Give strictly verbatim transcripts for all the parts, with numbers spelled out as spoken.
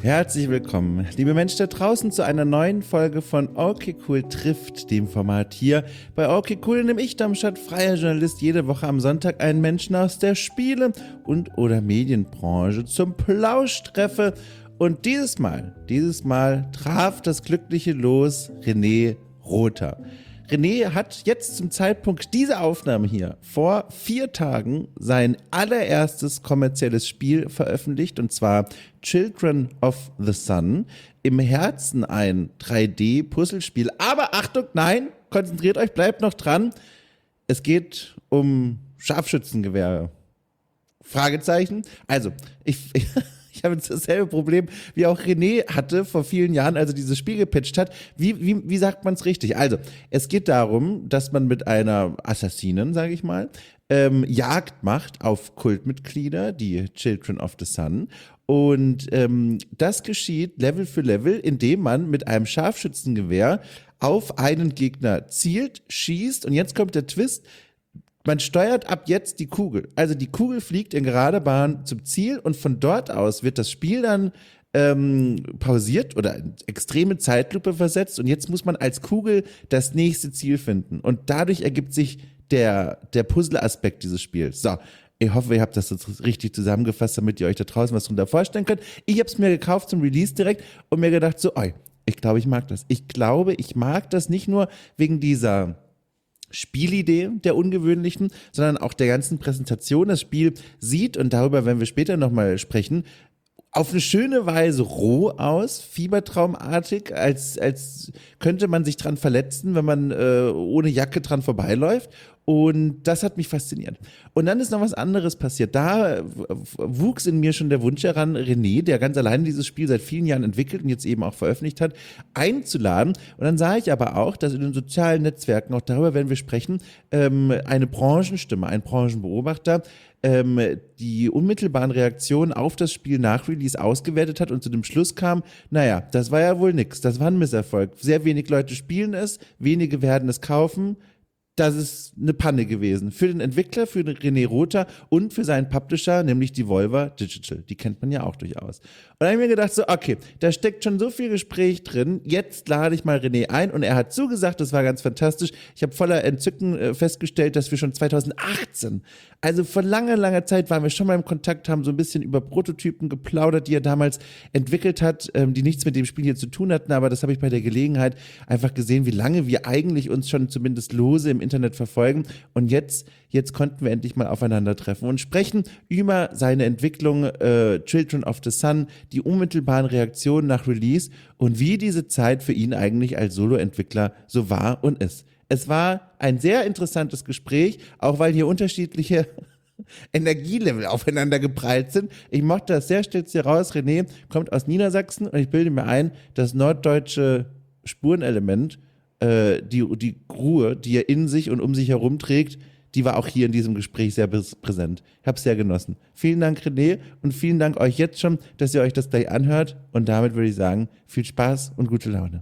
Herzlich willkommen, liebe Menschen da draußen, zu einer neuen Folge von Okay Cool trifft, dem Format hier bei Okay Cool, in dem ich, Darmstadt, freier Journalist, jede Woche am Sonntag einen Menschen aus der Spiele- und oder Medienbranche zum Plausch treffe. Und dieses Mal, dieses Mal traf das glückliche Los René Rother. René hat jetzt zum Zeitpunkt dieser Aufnahme hier vor vier Tagen sein allererstes kommerzielles Spiel veröffentlicht, und zwar Children of the Sun, im Herzen ein drei D-Puzzlespiel. Aber Achtung, nein, konzentriert euch, bleibt noch dran. Es geht um Scharfschützengewehre. Fragezeichen. Also, ich... Ich habe jetzt dasselbe Problem, wie auch René hatte vor vielen Jahren, als er dieses Spiel gepitcht hat. Wie, wie, wie sagt man es richtig? Also, es geht darum, dass man mit einer Assassinin, sage ich mal, ähm, Jagd macht auf Kultmitglieder, die Children of the Sun. Und ähm, das geschieht Level für Level, indem man mit einem Scharfschützengewehr auf einen Gegner zielt, schießt. Und jetzt kommt der Twist. Man steuert ab jetzt die Kugel. Also die Kugel fliegt in gerader Bahn zum Ziel und von dort aus wird das Spiel dann ähm, pausiert oder in extreme Zeitlupe versetzt, und jetzt muss man als Kugel das nächste Ziel finden. Und dadurch ergibt sich der, der Puzzle-Aspekt dieses Spiels. So, ich hoffe, ihr habt das jetzt richtig zusammengefasst, damit ihr euch da draußen was drunter vorstellen könnt. Ich habe es mir gekauft zum Release direkt und mir gedacht so, oi, ich glaube, ich mag das. Ich glaube, ich mag das nicht nur wegen dieser Spielidee der ungewöhnlichen, sondern auch der ganzen Präsentation. Das Spiel sieht, und darüber werden wir später nochmal sprechen, auf eine schöne Weise roh aus, fiebertraumartig, als, als könnte man sich dran verletzen, wenn man äh, ohne Jacke dran vorbeiläuft. Und das hat mich fasziniert. Und dann ist noch was anderes passiert. Da wuchs in mir schon der Wunsch heran, René, der ganz alleine dieses Spiel seit vielen Jahren entwickelt und jetzt eben auch veröffentlicht hat, einzuladen. Und dann sah ich aber auch, dass in den sozialen Netzwerken, auch darüber werden wir sprechen, ähm, eine Branchenstimme, ein Branchenbeobachter, ähm, die unmittelbaren Reaktionen auf das Spiel nach Release ausgewertet hat und zu dem Schluss kam, naja, das war ja wohl nix, das war ein Misserfolg. Sehr wenig Leute spielen es, wenige werden es kaufen. Das ist eine Panne gewesen. Für den Entwickler, für den René Rother und für seinen Publisher, nämlich Devolver Digital. Die kennt man ja auch durchaus. Und dann habe ich mir gedacht so, okay, da steckt schon so viel Gespräch drin, jetzt lade ich mal René ein, und er hat zugesagt, das war ganz fantastisch. Ich habe voller Entzücken äh, festgestellt, dass wir schon zweitausendachtzehn, also vor langer, langer Zeit waren wir schon mal im Kontakt, haben so ein bisschen über Prototypen geplaudert, die er damals entwickelt hat, ähm, die nichts mit dem Spiel hier zu tun hatten, aber das habe ich bei der Gelegenheit einfach gesehen, wie lange wir eigentlich uns schon zumindest lose im Internet verfolgen, und jetzt, jetzt konnten wir endlich mal aufeinandertreffen und sprechen über seine Entwicklung äh, Children of the Sun, die unmittelbaren Reaktionen nach Release und wie diese Zeit für ihn eigentlich als Solo-Entwickler so war und ist. Es war ein sehr interessantes Gespräch, auch weil hier unterschiedliche Energielevel aufeinander geprallt sind. Ich mochte das sehr, stellt sich raus, René kommt aus Niedersachsen, und ich bilde mir ein, das norddeutsche Spurenelement, äh, die, die Ruhe, die er in sich und um sich herum trägt, die war auch hier in diesem Gespräch sehr präsent. Ich habe es sehr genossen. Vielen Dank, René, und vielen Dank euch jetzt schon, dass ihr euch das gleich anhört, und damit würde ich sagen, viel Spaß und gute Laune.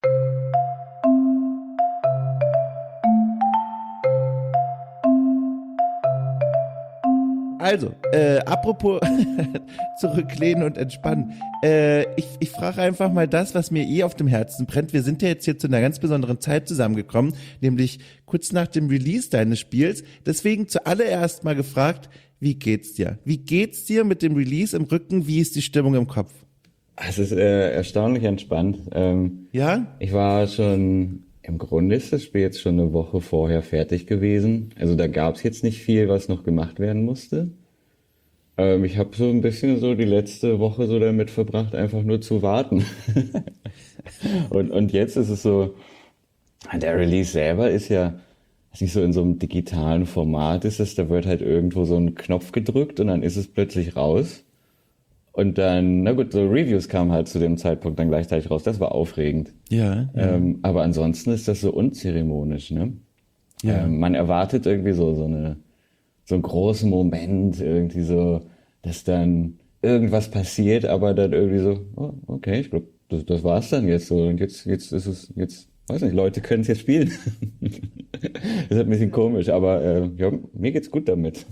Also, äh, apropos zurücklehnen und entspannen. Äh, ich ich frage einfach mal das, was mir eh auf dem Herzen brennt. Wir sind ja jetzt hier zu einer ganz besonderen Zeit zusammengekommen, nämlich kurz nach dem Release deines Spiels. Deswegen zuallererst mal gefragt, wie geht's dir? Wie geht's dir mit dem Release im Rücken? Wie ist die Stimmung im Kopf? Es ist äh, erstaunlich entspannt. Ähm, Ja? ich war schon, im Grunde ist das Spiel jetzt schon eine Woche vorher fertig gewesen. Also da gab es jetzt nicht viel, was noch gemacht werden musste. Ähm, ich habe so ein bisschen so die letzte Woche so damit verbracht, einfach nur zu warten. und, und jetzt ist es so, der Release selber ist ja, ist nicht so in so einem digitalen Format ist es, da wird halt irgendwo so ein Knopf gedrückt und dann ist es plötzlich raus. Und dann, na gut, so Reviews kamen halt zu dem Zeitpunkt dann gleichzeitig raus. Das war aufregend. Ja. ja. Ähm, aber ansonsten ist das so unzeremonisch, ne? Ja. Ähm, man erwartet irgendwie so, so eine, so einen großen Moment, irgendwie so, dass dann irgendwas passiert, aber dann irgendwie so, oh, okay, ich glaube, das, das war's dann jetzt so. Und jetzt, jetzt ist es, jetzt, weiß nicht, Leute können es jetzt spielen. Das ist ein bisschen komisch, aber äh, ja, mir geht's gut damit.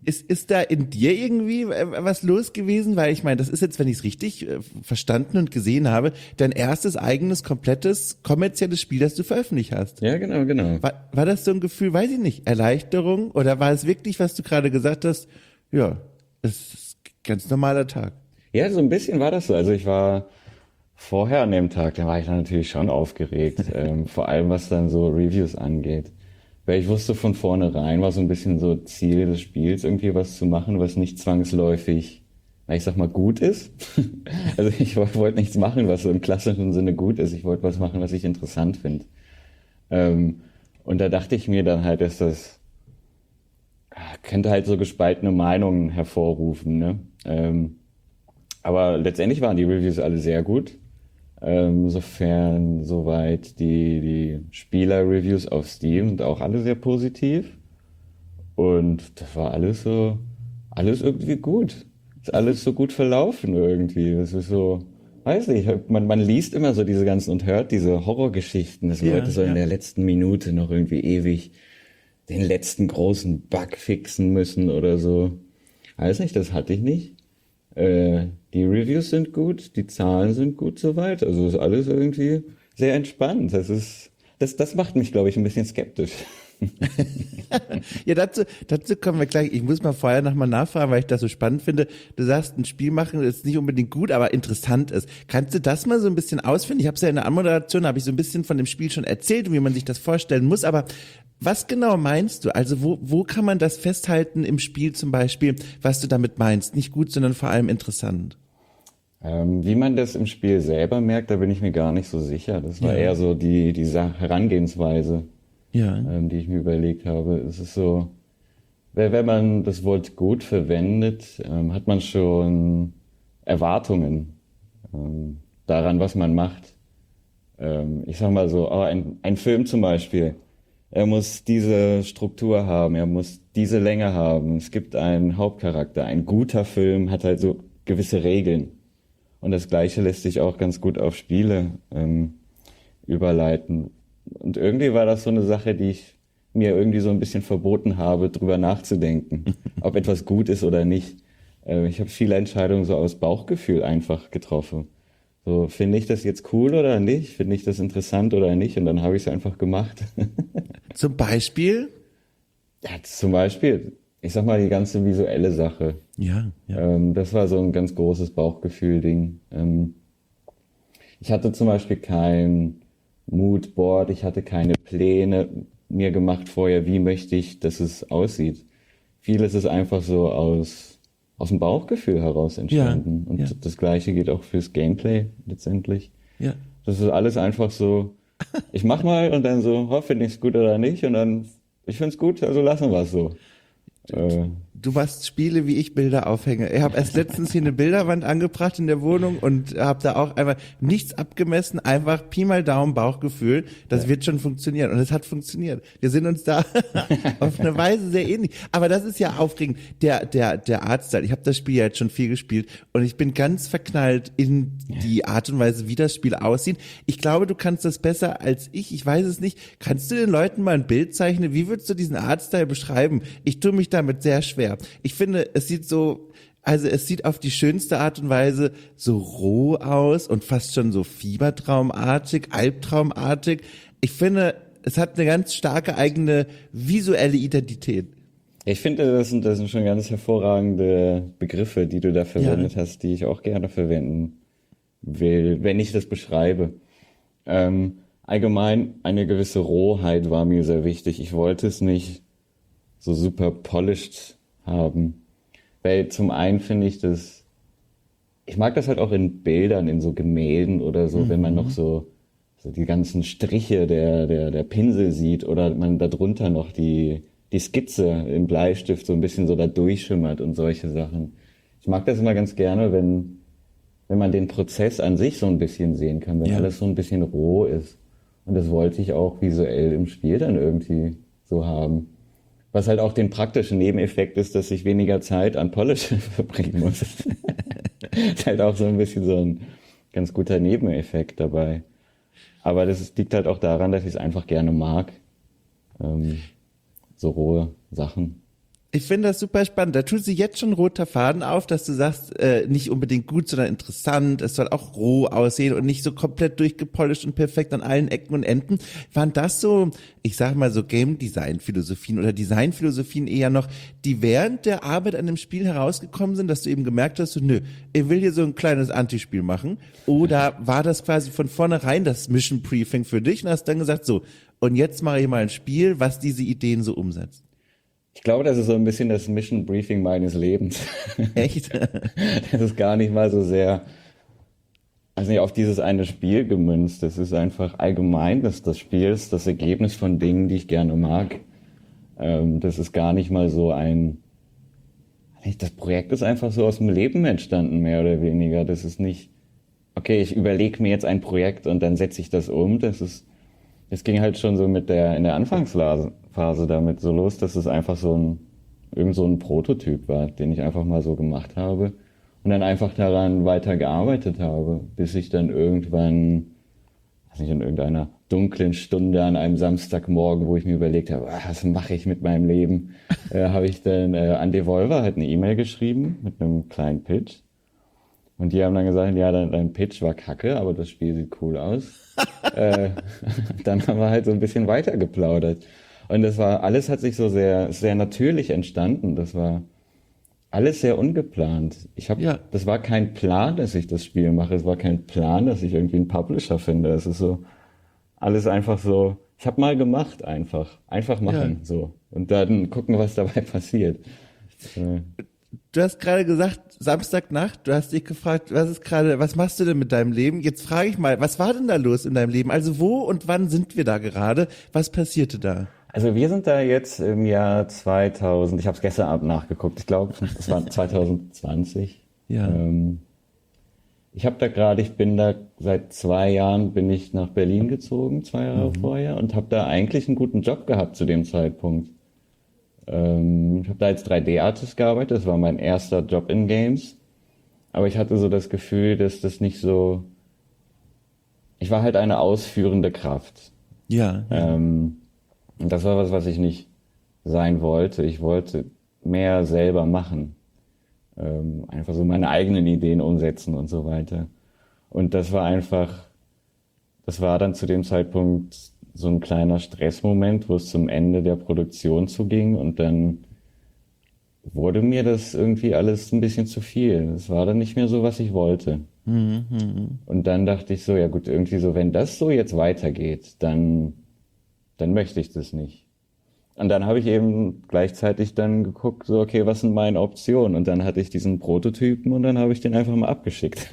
Ist, ist da in dir irgendwie äh, was los gewesen? Weil ich meine, das ist jetzt, wenn ich es richtig äh, verstanden und gesehen habe, dein erstes eigenes, komplettes, kommerzielles Spiel, das du veröffentlicht hast. Ja, genau, genau. War, war das so ein Gefühl, weiß ich nicht, Erleichterung? Oder war es wirklich, was du gerade gesagt hast, ja, es ist ein ganz normaler Tag? Ja, so ein bisschen war das so. Also ich war vorher an dem Tag, da war ich dann natürlich schon aufgeregt, ähm, vor allem was dann so Reviews angeht. Weil ich wusste von vornherein, war so ein bisschen so Ziel des Spiels, irgendwie was zu machen, was nicht zwangsläufig, na, ich sag mal, gut ist. Also ich wollte nichts machen, was so im klassischen Sinne gut ist. Ich wollte was machen, was ich interessant finde. Ähm, und da dachte ich mir dann halt, dass das ah, könnte halt so gespaltene Meinungen hervorrufen, ne? Ähm, aber letztendlich waren die Reviews alle sehr gut. Ähm, sofern soweit die, die Spieler-Reviews auf Steam sind auch alle sehr positiv. Und das war alles so, alles irgendwie gut. Ist alles so gut verlaufen irgendwie. Das ist so, weiß nicht, man, man liest immer so diese ganzen und hört diese Horrorgeschichten, dass Ja, Leute so ja. in der letzten Minute noch irgendwie ewig den letzten großen Bug fixen müssen oder so. Weiß nicht, das hatte ich nicht. Äh, die Reviews sind gut, die Zahlen sind gut soweit. Also ist alles irgendwie sehr entspannt. Das ist, das, das macht mich, glaube ich, ein bisschen skeptisch. Ja, dazu, dazu kommen wir gleich. Ich muss mal vorher nochmal nachfragen, weil ich das so spannend finde. Du sagst, ein Spiel machen ist nicht unbedingt gut, aber interessant ist. Kannst du das mal so ein bisschen ausfinden? Ich habe es ja in der Anmoderation, habe ich so ein bisschen von dem Spiel schon erzählt, wie man sich das vorstellen muss, aber was genau meinst du? Also wo, wo kann man das festhalten im Spiel zum Beispiel, was du damit meinst? Nicht gut, sondern vor allem interessant. Ähm, wie man das im Spiel selber merkt, da bin ich mir gar nicht so sicher. Das war Ja. eher so die, die Sa- Herangehensweise, Ja. ähm, die ich mir überlegt habe. Es ist so, wenn wenn man das Wort gut verwendet, ähm, hat man schon Erwartungen ähm, daran, was man macht. Ähm, ich sag mal so, oh, ein, ein Film zum Beispiel. Er muss diese Struktur haben, er muss diese Länge haben. Es gibt einen Hauptcharakter. Ein guter Film hat halt so gewisse Regeln. Und das Gleiche lässt sich auch ganz gut auf Spiele ähm, überleiten. Und irgendwie war das so eine Sache, die ich mir irgendwie so ein bisschen verboten habe, drüber nachzudenken, ob etwas gut ist oder nicht. Äh, ich habe viele Entscheidungen so aus Bauchgefühl einfach getroffen. So, finde ich das jetzt cool oder nicht? Finde ich das interessant oder nicht? Und dann habe ich es einfach gemacht. Zum Beispiel? Ja, zum Beispiel, ich sag mal, die ganze visuelle Sache. Ja, ja. Ähm, das war so ein ganz großes Bauchgefühl-Ding. Ähm, ich hatte zum Beispiel kein Moodboard, ich hatte keine Pläne mir gemacht vorher, wie möchte ich, dass es aussieht. Vieles ist einfach so aus, aus dem Bauchgefühl heraus entstanden. Ja, Und ja. das Gleiche geht auch fürs Gameplay letztendlich. Ja. Das ist alles einfach so, ich mach mal und dann so, oh, finde ich es gut oder nicht? Und dann, ich find's gut, also lassen wir es so. Äh, Du machst Spiele, wie ich Bilder aufhänge. Ich habe erst letztens hier eine Bilderwand angebracht in der Wohnung und habe da auch einfach nichts abgemessen, einfach Pi mal Daumen Bauchgefühl. Das Ja. wird schon funktionieren und es hat funktioniert. Wir sind uns da auf eine Weise sehr ähnlich. Aber das ist ja aufregend. Der der der Artstyle. Ich habe das Spiel ja jetzt schon viel gespielt und ich bin ganz verknallt in die Art und Weise, wie das Spiel aussieht. Ich glaube, du kannst das besser als ich. Ich weiß es nicht. Kannst du den Leuten mal ein Bild zeichnen? Wie würdest du diesen Artstyle beschreiben? Ich tue mich damit sehr schwer. Ich finde, es sieht so, also es sieht auf die schönste Art und Weise so roh aus und fast schon so fiebertraumartig, albtraumartig. Ich finde, es hat eine ganz starke eigene visuelle Identität. Ich finde, das sind, das sind schon ganz hervorragende Begriffe, die du da verwendet Ja. hast, die ich auch gerne verwenden will, wenn ich das beschreibe. Ähm, allgemein, eine gewisse Rohheit war mir sehr wichtig. Ich wollte es nicht so super polished haben. Weil zum einen finde ich das, ich mag das halt auch in Bildern, in so Gemälden oder so, mhm. wenn man noch so, so die ganzen Striche der, der, der Pinsel sieht oder man da drunter noch die, die Skizze im Bleistift so ein bisschen so da durchschimmert und solche Sachen. Ich mag das immer ganz gerne, wenn, wenn man den Prozess an sich so ein bisschen sehen kann, wenn Ja. alles so ein bisschen roh ist. Und das wollte ich auch visuell im Spiel dann irgendwie so haben. Was halt auch den praktischen Nebeneffekt ist, dass ich weniger Zeit an Polish verbringen muss. Ist halt auch so ein bisschen so ein ganz guter Nebeneffekt dabei. Aber das ist, liegt halt auch daran, dass ich es einfach gerne mag. Ähm, so rohe Sachen. Ich finde das super spannend. Da tut sich jetzt schon ein roter Faden auf, dass du sagst, äh, nicht unbedingt gut, sondern interessant. Es soll auch roh aussehen und nicht so komplett durchgepolished und perfekt an allen Ecken und Enden. Waren das so, ich sag mal so Game Design Philosophien oder Design Philosophien eher noch, die während der Arbeit an dem Spiel herausgekommen sind, dass du eben gemerkt hast, so, nö, ich will hier so ein kleines Antispiel machen? Oder war das quasi von vornherein das Mission Briefing für dich und hast dann gesagt, so, und jetzt mache ich mal ein Spiel, was diese Ideen so umsetzt? Ich glaube, das ist so ein bisschen das Mission Briefing meines Lebens. Echt? Das ist gar nicht mal so sehr, also nicht auf dieses eine Spiel gemünzt. Das ist einfach allgemein, dass das Spiel ist das Ergebnis von Dingen, die ich gerne mag. Ähm, das ist gar nicht mal so ein, das Projekt ist einfach so aus dem Leben entstanden, mehr oder weniger. Das ist nicht, okay, ich überlege mir jetzt ein Projekt und dann setze ich das um. Das ist, es ging halt schon so mit der, in der Anfangsphase Phase damit so los, dass es einfach so ein, irgend so ein Prototyp war, den ich einfach mal so gemacht habe und dann einfach daran weiter gearbeitet habe, bis ich dann irgendwann, weiß nicht, in irgendeiner dunklen Stunde an einem Samstagmorgen, wo ich mir überlegt habe, ah, was mache ich mit meinem Leben, äh, habe ich dann äh, an Devolver halt eine E-Mail geschrieben mit einem kleinen Pitch. Und die haben dann gesagt, ja, dein, dein Pitch war kacke, aber das Spiel sieht cool aus. äh, dann haben wir halt so ein bisschen weiter geplaudert. Und das war, alles hat sich so sehr, sehr natürlich entstanden. Das war alles sehr ungeplant. Ich habe, Ja. Das war kein Plan, dass ich das Spiel mache. Es war kein Plan, dass ich irgendwie einen Publisher finde. Es ist so, alles einfach so, ich habe mal gemacht einfach. Einfach machen, Ja. so. Und dann gucken, was dabei passiert. Äh, Du hast gerade gesagt, Samstagnacht, du hast dich gefragt, was ist gerade, was machst du denn mit deinem Leben? Jetzt frage ich mal, was war denn da los in deinem Leben? Also wo und wann sind wir da gerade? Was passierte da? Also wir sind da jetzt im Jahr zweitausend, ich habe es gestern Abend nachgeguckt, ich glaube, das war zwanzig zwanzig. Ja. Ähm, ich habe da gerade, ich bin da seit zwei Jahren, bin ich nach Berlin gezogen, zwei Jahre Mhm. vorher, und habe da eigentlich einen guten Job gehabt zu dem Zeitpunkt. Ähm, ich habe da als drei D-Artist gearbeitet, das war mein erster Job in Games, aber ich hatte so das Gefühl, dass das nicht so, ich war halt eine ausführende Kraft. Ja, ja. Ähm, und das war was, was ich nicht sein wollte. Ich wollte mehr selber machen. Ähm, einfach so meine eigenen Ideen umsetzen und so weiter. Und das war einfach, das war dann zu dem Zeitpunkt so ein kleiner Stressmoment, wo es zum Ende der Produktion zuging und dann wurde mir das irgendwie alles ein bisschen zu viel. Es war dann nicht mehr so, was ich wollte. Mhm. Mhm. Und dann dachte ich so, ja gut, irgendwie so, wenn das so jetzt weitergeht, dann, dann möchte ich das nicht. Und dann habe ich eben gleichzeitig dann geguckt, so, okay, was sind meine Optionen? Und dann hatte ich diesen Prototypen und dann habe ich den einfach mal abgeschickt.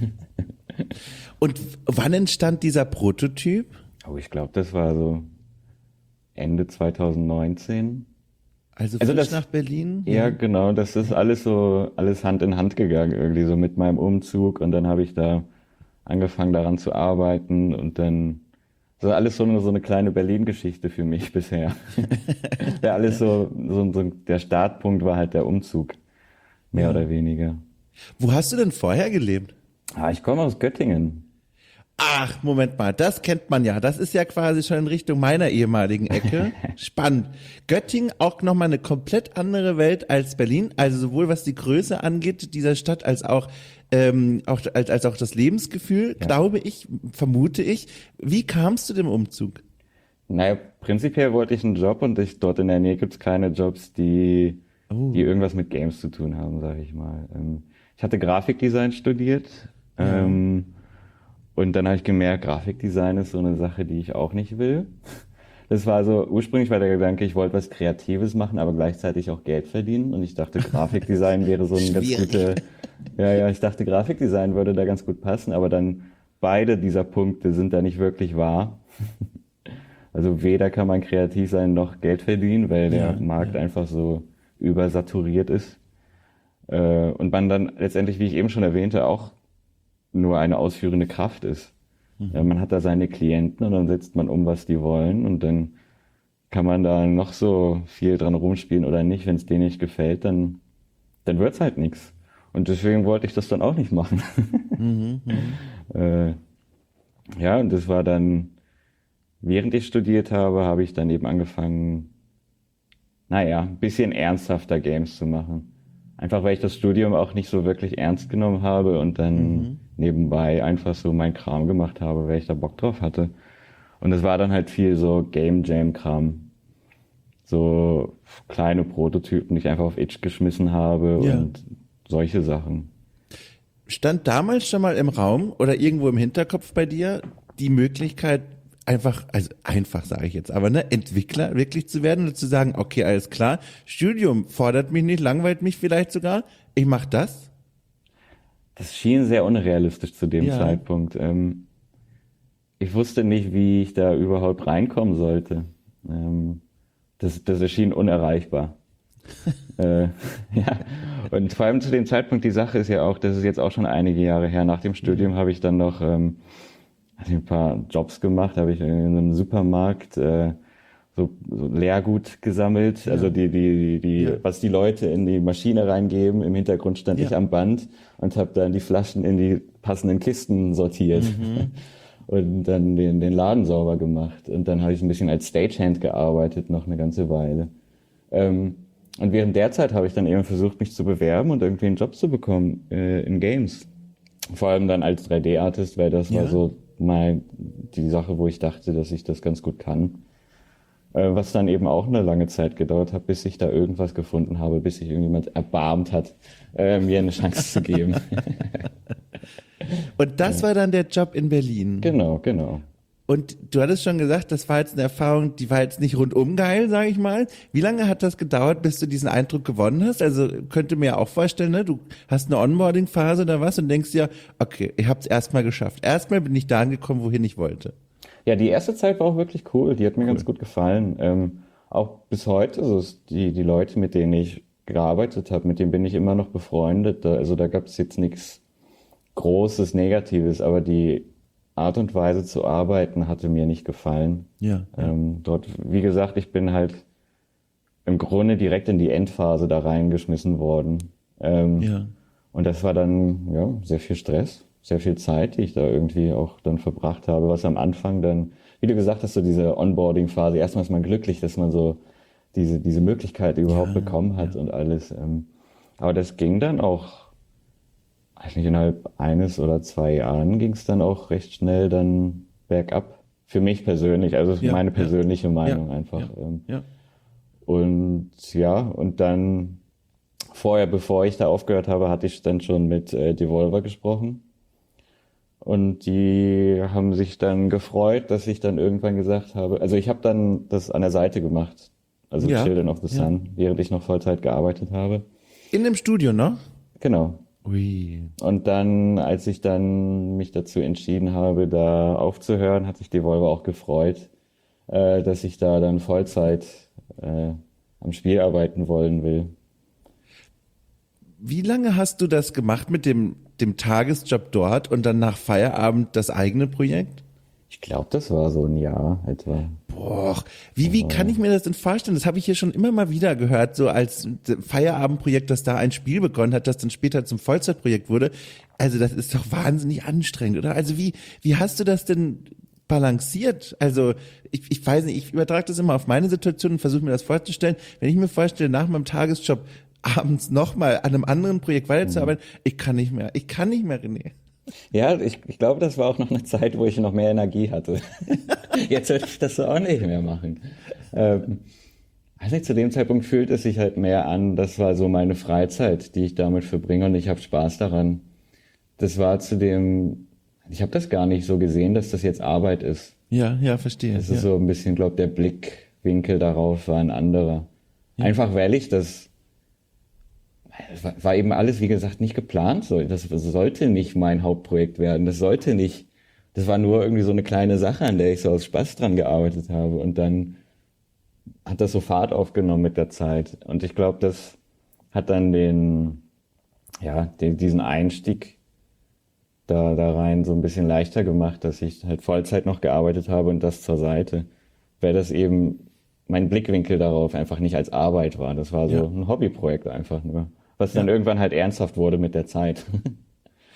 Und wann entstand dieser Prototyp? Oh, ich glaube, das war so Ende zwanzig neunzehn. Also Also frisch das, nach Berlin? ja, genau, das ist alles so, alles Hand in Hand gegangen irgendwie, so mit meinem Umzug. Und dann habe ich da angefangen daran zu arbeiten und dann, so alles so eine, so eine kleine Berlin-Geschichte für mich bisher. Ja, alles so, so, so, der Startpunkt war halt der Umzug, mehr Ja. oder weniger. Wo hast du denn vorher gelebt? Ah, ich komme aus Göttingen. Ach, Moment mal, das kennt man ja. Das ist ja quasi schon in Richtung meiner ehemaligen Ecke. Spannend. Göttingen auch nochmal eine komplett andere Welt als Berlin. Also sowohl was die Größe angeht dieser Stadt, als auch, ähm, auch als, als auch das Lebensgefühl, Ja. glaube ich, vermute ich. Wie kamst du dem Umzug? Naja, prinzipiell wollte ich einen Job und ich, dort in der Nähe gibt's keine Jobs, die, Oh. die irgendwas mit Games zu tun haben, sage ich mal. Ähm, ich hatte Grafikdesign studiert. Ja. Ähm, Und dann habe ich gemerkt, Grafikdesign ist so eine Sache, die ich auch nicht will. Das war so, ursprünglich war der Gedanke, ich wollte was Kreatives machen, aber gleichzeitig auch Geld verdienen. Und ich dachte, Grafikdesign wäre so ein ganz Schwierig. gute, ja, ja, ich dachte, Grafikdesign würde da ganz gut passen, aber dann beide dieser Punkte sind da nicht wirklich wahr. Also weder kann man kreativ sein noch Geld verdienen, weil der Ja, Markt ja. einfach so übersaturiert ist. Äh, Und man dann letztendlich, wie ich eben schon erwähnte, auch nur eine ausführende Kraft ist. Ja, man hat da seine Klienten und dann setzt man um, was die wollen und dann kann man da noch so viel dran rumspielen oder nicht. Wenn es denen nicht gefällt, dann, dann wird's halt nichts. Und deswegen wollte ich das dann auch nicht machen. Mhm, mhm. äh, ja, und das war dann, während ich studiert habe, habe ich dann eben angefangen, naja, ein bisschen ernsthafter Games zu machen. Einfach weil ich das Studium auch nicht so wirklich ernst genommen habe und dann Mhm. nebenbei einfach so meinen Kram gemacht habe, weil ich da Bock drauf hatte. Und es war dann halt viel so Game Jam Kram. So kleine Prototypen, die ich einfach auf Itch geschmissen habe Ja. und solche Sachen. Stand damals schon mal im Raum oder irgendwo im Hinterkopf bei dir die Möglichkeit, einfach, also einfach sage ich jetzt, aber ne, Entwickler wirklich zu werden und zu sagen, okay, alles klar, Studium fordert mich nicht, langweilt mich vielleicht sogar, ich mach das? Das schien sehr unrealistisch zu dem Ja. Zeitpunkt. Ähm, ich wusste nicht, wie ich da überhaupt reinkommen sollte. Ähm, das, das erschien unerreichbar. äh, ja, und vor allem zu dem Zeitpunkt, die Sache ist ja auch, das ist jetzt auch schon einige Jahre her. Nach dem Studium habe ich dann noch ähm, hatte ich ein paar Jobs gemacht, habe ich in einem Supermarkt äh, so, so Leergut gesammelt, Ja. also die, die, die, Ja. was die Leute in die Maschine reingeben. Im Hintergrund stand Ja. ich am Band und habe dann die Flaschen in die passenden Kisten sortiert. Mhm. Und dann den, den Laden sauber gemacht. Und dann habe ich ein bisschen als Stagehand gearbeitet, noch eine ganze Weile. Ähm, und während der Zeit habe ich dann eben versucht, mich zu bewerben und irgendwie einen Job zu bekommen äh, in Games. Vor allem dann als drei D-Artist, weil das Ja. war so mal die Sache, wo ich dachte, dass ich das ganz gut kann. Äh, was dann eben auch eine lange Zeit gedauert hat, bis ich da irgendwas gefunden habe, bis sich irgendjemand erbarmt hat, äh, mir eine Chance zu geben. Und das war dann der Job in Berlin. Genau, genau. Und du hattest schon gesagt, das war jetzt eine Erfahrung, die war jetzt nicht rundum geil, sage ich mal. Wie lange hat das gedauert, bis du diesen Eindruck gewonnen hast? Also könnte mir auch vorstellen, ne? Du hast eine Onboarding-Phase oder was und denkst dir, okay, ich habe es erstmal geschafft. Erstmal bin ich da angekommen, wohin ich wollte. Ja, die erste Zeit war auch wirklich cool. Die hat mir ganz gut gefallen. Ähm, auch bis heute, also es- die, die Leute, mit denen ich gearbeitet habe, mit denen bin ich immer noch befreundet. Da, also da gab es jetzt nichts Großes, Negatives, aber die Art und Weise zu arbeiten hatte mir nicht gefallen. Ja. Ähm, dort, wie gesagt, ich bin halt im Grunde direkt in die Endphase da reingeschmissen worden. Ähm, Ja. Und das war dann ja sehr viel Stress, sehr viel Zeit, die ich da irgendwie auch dann verbracht habe, was am Anfang dann, wie du gesagt hast, so diese Onboarding-Phase, erstmal ist man glücklich, dass man so diese, diese Möglichkeit überhaupt Ja, bekommen hat und alles. Ähm, aber das ging dann auch, eigentlich innerhalb eines oder zwei Jahren ging es dann auch recht schnell dann bergab. Für mich persönlich, also Ja, meine ja, persönliche Meinung ja, einfach. ja, Ähm, ja. Und ja, und dann vorher, bevor ich da aufgehört habe, hatte ich dann schon mit äh, Devolver gesprochen. Und die haben sich dann gefreut, dass ich dann irgendwann gesagt habe, also ich habe dann das an der Seite gemacht, also Ja, Children of the ja. Sun, während ich noch Vollzeit gearbeitet habe. In dem Studio, ne? Genau. Ui. Und dann, als ich dann mich dazu entschieden habe, da aufzuhören, hat sich Devolver auch gefreut, äh, dass ich da dann Vollzeit äh, am Spiel arbeiten wollen will. Wie lange hast du das gemacht mit dem, dem Tagesjob dort und dann nach Feierabend das eigene Projekt? Ich glaube, das war so ein Jahr etwa. Boah, wie, wie kann ich mir das denn vorstellen? Das habe ich hier schon immer mal wieder gehört, so als Feierabendprojekt, dass da ein Spiel begonnen hat, das dann später zum Vollzeitprojekt wurde. Also das ist doch wahnsinnig anstrengend, oder? Also wie, wie hast du das denn balanciert? Also ich, ich weiß nicht, ich übertrage das immer auf meine Situation und versuche mir das vorzustellen. Wenn ich mir vorstelle, nach meinem Tagesjob abends nochmal an einem anderen Projekt weiterzuarbeiten, ich kann nicht mehr, ich kann nicht mehr, René. Ja, ich, ich glaube, das war auch noch eine Zeit, wo ich noch mehr Energie hatte. Jetzt würde ich das so auch nicht mehr machen. Ähm, also zu dem Zeitpunkt fühlt es sich halt mehr an, das war so meine Freizeit, die ich damit verbringe und ich habe Spaß daran. Das war zu dem, ich habe das gar nicht so gesehen, dass das jetzt Arbeit ist. Ja, ja, verstehe. Das ja. ist so ein bisschen, glaube der Blickwinkel darauf war ein anderer. Einfach weil ich das, es war war eben alles, wie gesagt, nicht geplant. So. Das, das sollte nicht mein Hauptprojekt werden. Das sollte nicht, das war nur irgendwie so eine kleine Sache, an der ich so aus Spaß dran gearbeitet habe. Und dann hat das so Fahrt aufgenommen mit der Zeit. Und ich glaube, das hat dann den, ja, den, diesen Einstieg da, da rein so ein bisschen leichter gemacht, dass ich halt Vollzeit noch gearbeitet habe und das zur Seite. Weil das eben mein Blickwinkel darauf einfach nicht als Arbeit war. Das war so Ja. ein Hobbyprojekt einfach nur. Was dann Ja. irgendwann halt ernsthaft wurde mit der Zeit.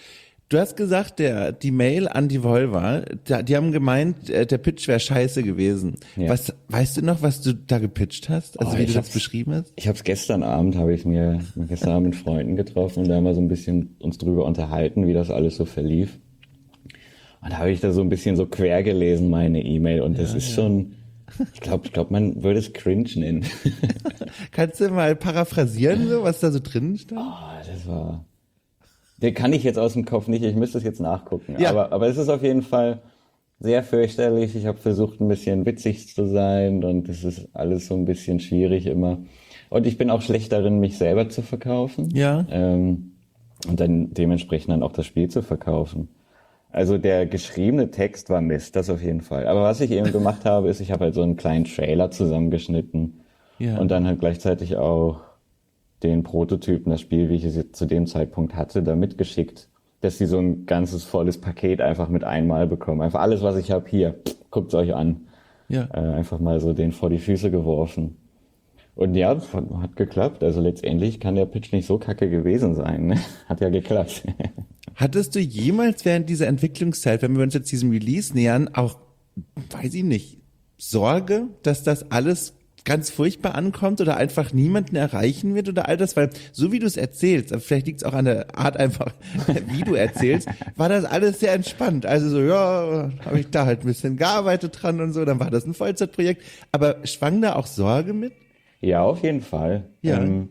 Du hast gesagt, der, die Mail an die Volva, da, die haben gemeint, äh, der Pitch wäre scheiße gewesen. Ja. Was, weißt du noch, was du da gepitcht hast? Also Oh, wie ich du das hab's- beschrieben hast? Ich habe es gestern Abend, habe ich mir gestern Abend mit Freunden getroffen und da haben wir so ein bisschen uns drüber unterhalten, wie das alles so verlief. Und da habe ich da so ein bisschen so quer gelesen, meine E-Mail. Und das ist schon, ich glaube, ich glaub, man würde es cringe nennen. Kannst du mal paraphrasieren, so, was da so drin stand? Ah, das war, den kann ich jetzt aus dem Kopf nicht, ich müsste es jetzt nachgucken. Ja. Aber, aber es ist auf jeden Fall sehr fürchterlich. Ich habe versucht, ein bisschen witzig zu sein und es ist alles so ein bisschen schwierig immer. Und ich bin auch schlecht darin, mich selber zu verkaufen. Ja. Ähm, und dann dementsprechend dann auch das Spiel zu verkaufen. Also der geschriebene Text war Mist, das auf jeden Fall. Aber was ich eben gemacht habe, ist, ich habe halt so einen kleinen Trailer zusammengeschnitten Ja. und dann halt gleichzeitig auch den Prototypen, das Spiel, wie ich es jetzt zu dem Zeitpunkt hatte, da mitgeschickt, dass sie so ein ganzes volles Paket einfach mit einmal bekommen. Einfach alles, was ich habe, hier, guckt's euch an. Ja. Äh, einfach mal so den vor die Füße geworfen. Und ja, das hat, hat geklappt. Also letztendlich kann der Pitch nicht so kacke gewesen sein. Ne? Hat ja geklappt. Hattest du jemals während dieser Entwicklungszeit, wenn wir uns jetzt diesem Release nähern, auch, weiß ich nicht, Sorge, dass das alles ganz furchtbar ankommt oder einfach niemanden erreichen wird oder all das? Weil so wie du es erzählst, aber vielleicht liegt es auch an der Art einfach, wie du erzählst, war das alles sehr entspannt. Also so, ja, habe ich da halt ein bisschen gearbeitet dran und so, dann war das ein Vollzeitprojekt. Aber schwang da auch Sorge mit? Ja, auf jeden Fall. Ja. Ähm,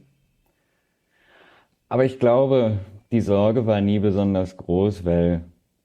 aber ich glaube, die Sorge war nie besonders groß, weil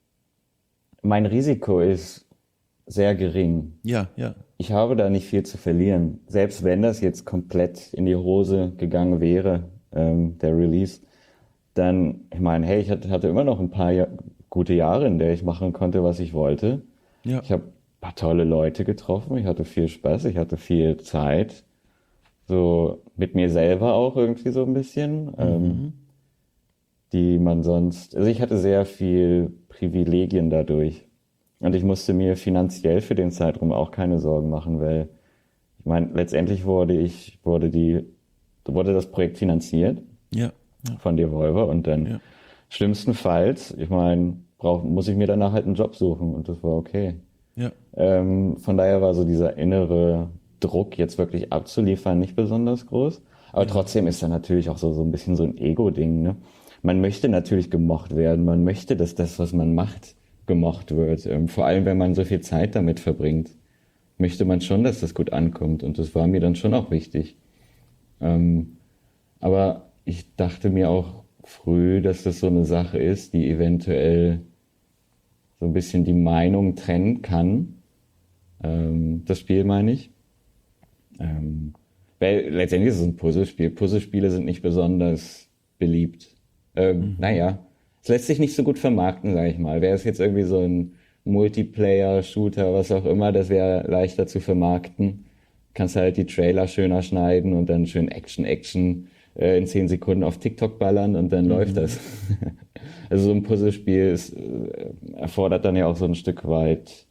mein Risiko ist sehr gering. Ja, ja. Ich habe da nicht viel zu verlieren. Selbst wenn das jetzt komplett in die Hose gegangen wäre, ähm, der Release, dann, ich meine, hey, ich hatte, hatte immer noch ein paar ja gute Jahre, in der ich machen konnte, was ich wollte. Ja. Ich habe ein paar tolle Leute getroffen, ich hatte viel Spaß, ich hatte viel Zeit. So mit mir selber auch irgendwie so ein bisschen, ähm, die man sonst, also ich hatte sehr viel Privilegien dadurch. Und ich musste mir finanziell für den Zeitraum auch keine Sorgen machen, weil ich meine, letztendlich wurde ich, wurde die, wurde das Projekt finanziert Ja. Ja. von Devolver und dann Ja. schlimmstenfalls, ich meine, brauch, muss ich mir danach halt einen Job suchen und das war okay. Ja. Ähm, von daher war so dieser innere Druck, jetzt wirklich abzuliefern, nicht besonders groß. Aber trotzdem ist da natürlich auch so, so ein bisschen so ein Ego-Ding, ne? Man möchte natürlich gemocht werden, man möchte, dass das, was man macht, gemocht wird. Ähm, vor allem, wenn man so viel Zeit damit verbringt, möchte man schon, dass das gut ankommt. Und das war mir dann schon auch wichtig. Ähm, aber ich dachte mir auch früh, dass das so eine Sache ist, die eventuell so ein bisschen die Meinung trennen kann. Ähm, das Spiel meine ich. Ähm, weil letztendlich ist es ein Puzzlespiel. Puzzlespiele sind nicht besonders beliebt. Ähm, mhm. Naja, es lässt sich nicht so gut vermarkten, sage ich mal. Wäre es jetzt irgendwie so ein Multiplayer, Shooter, was auch immer, das wäre leichter zu vermarkten. Kannst halt die Trailer schöner schneiden und dann schön Action, Action äh, in zehn Sekunden auf TikTok ballern und dann mhm. läuft das. Also so ein Puzzlespiel ist, äh, erfordert dann ja auch so ein Stück weit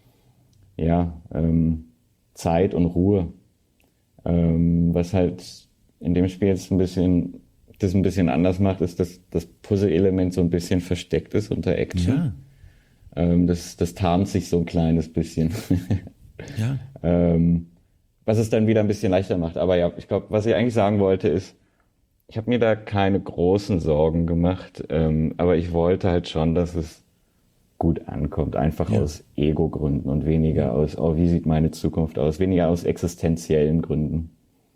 ja, ähm, Zeit und Ruhe. Ähm, was halt in dem Spiel jetzt ein bisschen das ein bisschen anders macht, ist, dass das Puzzle-Element so ein bisschen versteckt ist unter Action. Ja. Ähm, das, das tarnt sich so ein kleines bisschen. Ja. ähm, was es dann wieder ein bisschen leichter macht. Aber ja, ich glaube, was ich eigentlich sagen wollte ist, ich habe mir da keine großen Sorgen gemacht, ähm, aber ich wollte halt schon, dass es gut ankommt, einfach Ja. aus Ego-Gründen und weniger aus, oh, wie sieht meine Zukunft aus, weniger aus existenziellen Gründen.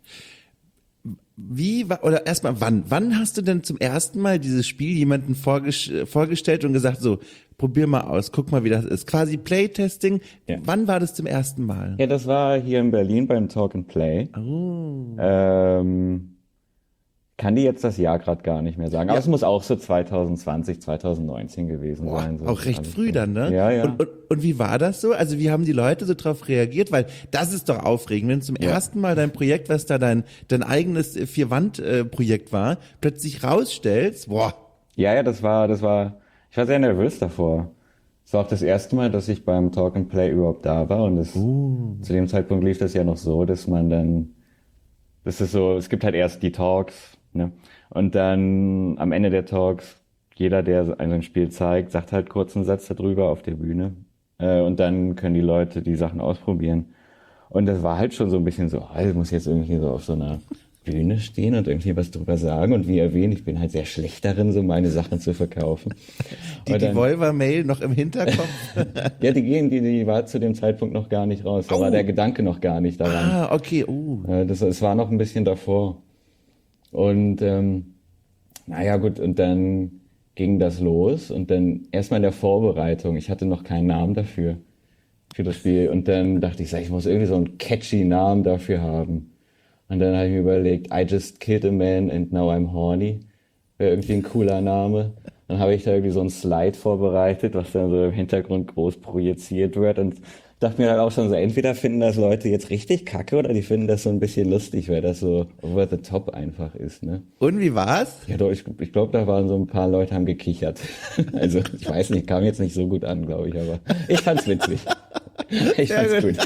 Wie war, oder erstmal wann? Wann hast du denn zum ersten Mal dieses Spiel jemandem vorges- vorgestellt und gesagt, so, probier mal aus, guck mal, wie das ist. Quasi Playtesting. Ja. Wann war das zum ersten Mal? Ja, das war hier in Berlin beim Talk and Play. Oh. Ähm, kann die jetzt das Jahr gerade gar nicht mehr sagen. Aber Ja. es muss auch so zwanzig zwanzig, zwanzig neunzehn gewesen Boah, sein. So auch recht alles früh so. dann, ne? Ja, ja. Und, und, und wie war das so? Also wie haben die Leute so drauf reagiert? Weil das ist doch aufregend, wenn zum Ja. ersten Mal dein Projekt, was da dein, dein eigenes Vier-Wand-Projekt war, plötzlich rausstellst, boah. Ja, ja, das war, das war, ich war sehr nervös davor. Es war auch das erste Mal, dass ich beim Talk and Play überhaupt da war und es, Uh. zu dem Zeitpunkt lief das ja noch so, dass man dann, das ist so, es gibt halt erst die Talks, ne? Und dann am Ende der Talks jeder, der ein Spiel zeigt, sagt halt kurz einen Satz darüber auf der Bühne. Äh, und dann können die Leute die Sachen ausprobieren. Und das war halt schon so ein bisschen so, oh, ich muss jetzt irgendwie so auf so einer Bühne stehen und irgendwie was drüber sagen. Und wie erwähnt, ich bin halt sehr schlecht darin, so meine Sachen zu verkaufen. Die Devolver-Mail noch im Hinterkopf? Ja, die gehen, die, die war zu dem Zeitpunkt noch gar nicht raus. Da oh. war der Gedanke noch gar nicht daran. Ah, okay. Uh. Das, es war noch ein bisschen davor. Und ähm, naja, gut, und dann ging das los. Und dann erstmal in der Vorbereitung, ich hatte noch keinen Namen dafür, für das Spiel. Und dann dachte ich, ich muss irgendwie so einen catchy Namen dafür haben. Und dann habe ich mir überlegt, I just killed a man and now I'm horny. Wäre irgendwie ein cooler Name. Dann habe ich da irgendwie so ein Slide vorbereitet, was dann so im Hintergrund groß projiziert wird. Und dachte mir dann auch schon so, entweder finden das Leute jetzt richtig kacke oder die finden das so ein bisschen lustig, weil das so over the top einfach ist. Ne? Und wie war's? Ja, doch, ich, ich glaube, da waren so ein paar Leute, haben gekichert. Also ich weiß nicht, kam jetzt nicht so gut an, glaube ich, aber ich fand's witzig. Ich fand's gut.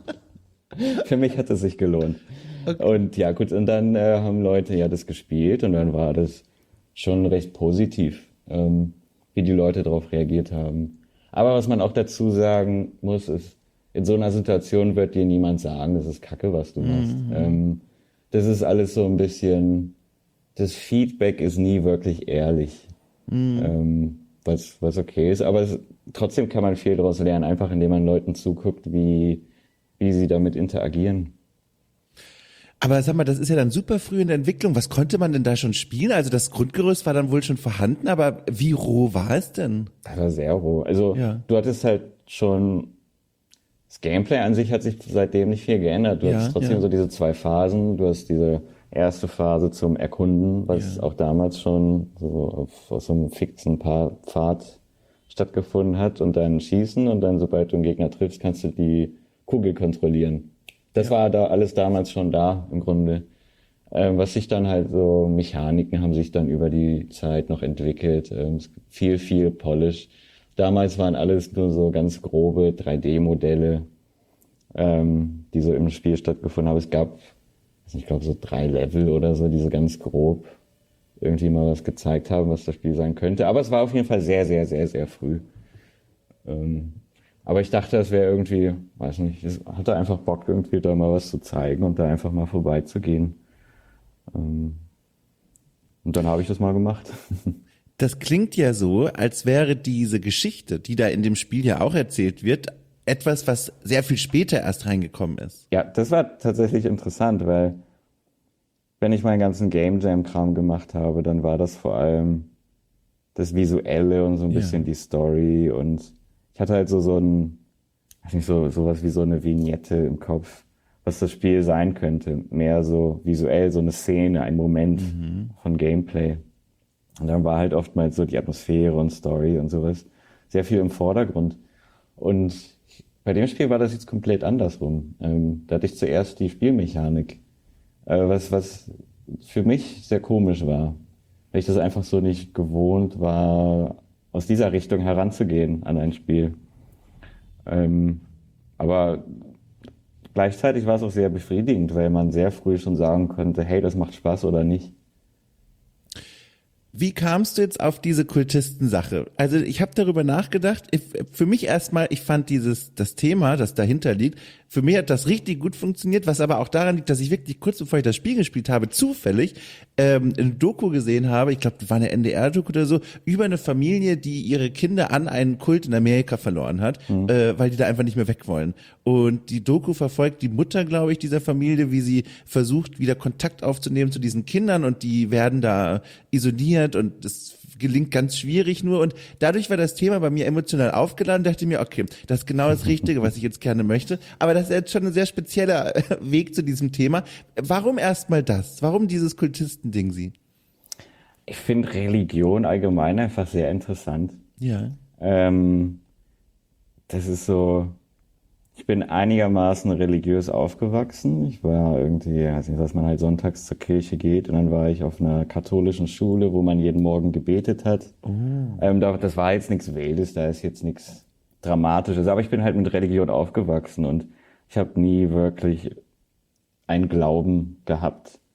Für mich hat es sich gelohnt. Okay. Und ja gut, und dann äh, haben Leute ja das gespielt und dann war das schon recht positiv, ähm, wie die Leute darauf reagiert haben. Aber was man auch dazu sagen muss, ist, in so einer Situation wird dir niemand sagen, das ist Kacke, was du machst. Mhm. Ähm, das ist alles so ein bisschen, das Feedback ist nie wirklich ehrlich, mhm. ähm, was, was okay ist. Aber es, trotzdem kann man viel daraus lernen, einfach indem man Leuten zuguckt, wie, wie sie damit interagieren. Aber sag mal, das ist ja dann super früh in der Entwicklung. Was konnte man denn da schon spielen? Also das Grundgerüst war dann wohl schon vorhanden, aber wie roh war es denn? Das war sehr roh. Also ja. Du hattest halt schon, das Gameplay an sich hat sich seitdem nicht viel geändert. Du ja, hast trotzdem ja. so diese zwei Phasen. Du hast diese erste Phase zum Erkunden, was ja. auch damals schon so auf, auf so einem fixen Pfad stattgefunden hat, und dann Schießen, und dann, sobald du einen Gegner triffst, kannst du die Kugel kontrollieren. Das ja. war da alles damals schon da, im Grunde. Ähm, was sich dann halt so, Mechaniken haben sich dann über die Zeit noch entwickelt. Ähm, viel, viel Polish. Damals waren alles nur so ganz grobe drei D Modelle, ähm, die so im Spiel stattgefunden haben. Es gab, ich glaube, so drei Level oder so, die so ganz grob irgendwie mal was gezeigt haben, was das Spiel sein könnte. Aber es war auf jeden Fall sehr, sehr, sehr, sehr früh. Ähm, Aber ich dachte, das wäre irgendwie, weiß nicht, ich hatte einfach Bock, irgendwie da mal was zu zeigen und da einfach mal vorbeizugehen. Und dann habe ich das mal gemacht. Das klingt ja so, als wäre diese Geschichte, die da in dem Spiel ja auch erzählt wird, etwas, was sehr viel später erst reingekommen ist. Ja, das war tatsächlich interessant, weil wenn ich meinen ganzen Game Jam-Kram gemacht habe, dann war das vor allem das Visuelle und so ein bisschen ja. die Story, und ich hatte halt so, so ein, weiß nicht, so, sowas wie so eine Vignette im Kopf, was das Spiel sein könnte. Mehr so visuell, so eine Szene, ein Moment mhm. von Gameplay. Und dann war halt oftmals so die Atmosphäre und Story und sowas sehr viel im Vordergrund. Und bei dem Spiel war das jetzt komplett andersrum. Ähm, da hatte ich zuerst die Spielmechanik, äh, was, was für mich sehr komisch war, weil ich das einfach so nicht gewohnt war, aus dieser Richtung heranzugehen an ein Spiel. Ähm, aber gleichzeitig war es auch sehr befriedigend, weil man sehr früh schon sagen konnte, hey, das macht Spaß oder nicht. Wie kamst du jetzt auf diese Kultistensache? Also ich habe darüber nachgedacht. Ich, für mich erstmal, ich fand dieses das Thema, das dahinter liegt, für mich hat das richtig gut funktioniert, was aber auch daran liegt, dass ich wirklich kurz bevor ich das Spiel gespielt habe, zufällig ähm, eine Doku gesehen habe, ich glaube, das war eine N D R-Doku oder so, über eine Familie, die ihre Kinder an einen Kult in Amerika verloren hat, mhm. äh, weil die da einfach nicht mehr weg wollen. Und die Doku verfolgt die Mutter, glaube ich, dieser Familie, wie sie versucht, wieder Kontakt aufzunehmen zu diesen Kindern, und die werden da isoliert und das gelingt ganz schwierig nur, und dadurch war das Thema bei mir emotional aufgeladen, dachte ich mir, okay, das ist genau das Richtige, was ich jetzt gerne möchte, aber das ist jetzt schon ein sehr spezieller Weg zu diesem Thema. Warum erstmal das? Warum dieses Kultisten-Ding, Sie? Ich finde Religion allgemein einfach sehr interessant. Ja. Ähm, das ist so, ich bin einigermaßen religiös aufgewachsen. Ich war irgendwie, weiß nicht, dass man halt sonntags zur Kirche geht, und dann war ich auf einer katholischen Schule, wo man jeden Morgen gebetet hat. Oh. Ähm, das war jetzt nichts Wildes, da ist jetzt nichts Dramatisches, aber ich bin halt mit Religion aufgewachsen und ich habe nie wirklich einen Glauben gehabt.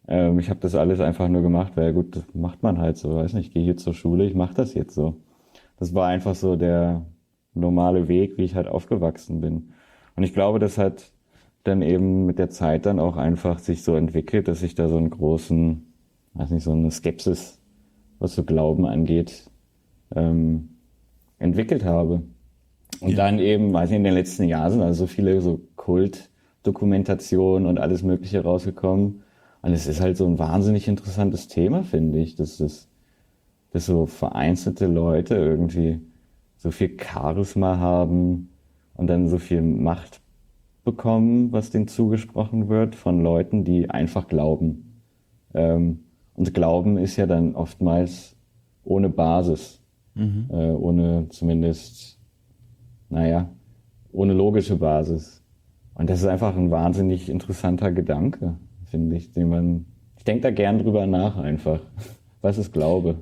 Ähm, ich habe das alles einfach nur gemacht, weil gut, das macht man halt so, weiß nicht, ich gehe hier zur Schule, ich mache das jetzt so. Das war einfach so der normale Weg, wie ich halt aufgewachsen bin. Und ich glaube, das hat dann eben mit der Zeit dann auch einfach sich so entwickelt, dass ich da so einen großen, weiß nicht, so eine Skepsis, was so Glauben angeht, ähm, entwickelt habe. Und Ja. dann eben, weiß nicht, in den letzten Jahren sind also so viele so Kultdokumentationen und alles Mögliche rausgekommen. Und es ist halt so ein wahnsinnig interessantes Thema, finde ich, dass das, dass so vereinzelte Leute irgendwie so viel Charisma haben und dann so viel Macht bekommen, was denen zugesprochen wird von Leuten, die einfach glauben. Ähm, und Glauben ist ja dann oftmals ohne Basis, Mhm. äh, ohne zumindest, naja, ohne logische Basis. Und das ist einfach ein wahnsinnig interessanter Gedanke, finde ich, den man, ich denke da gern drüber nach einfach. Was ist Glaube?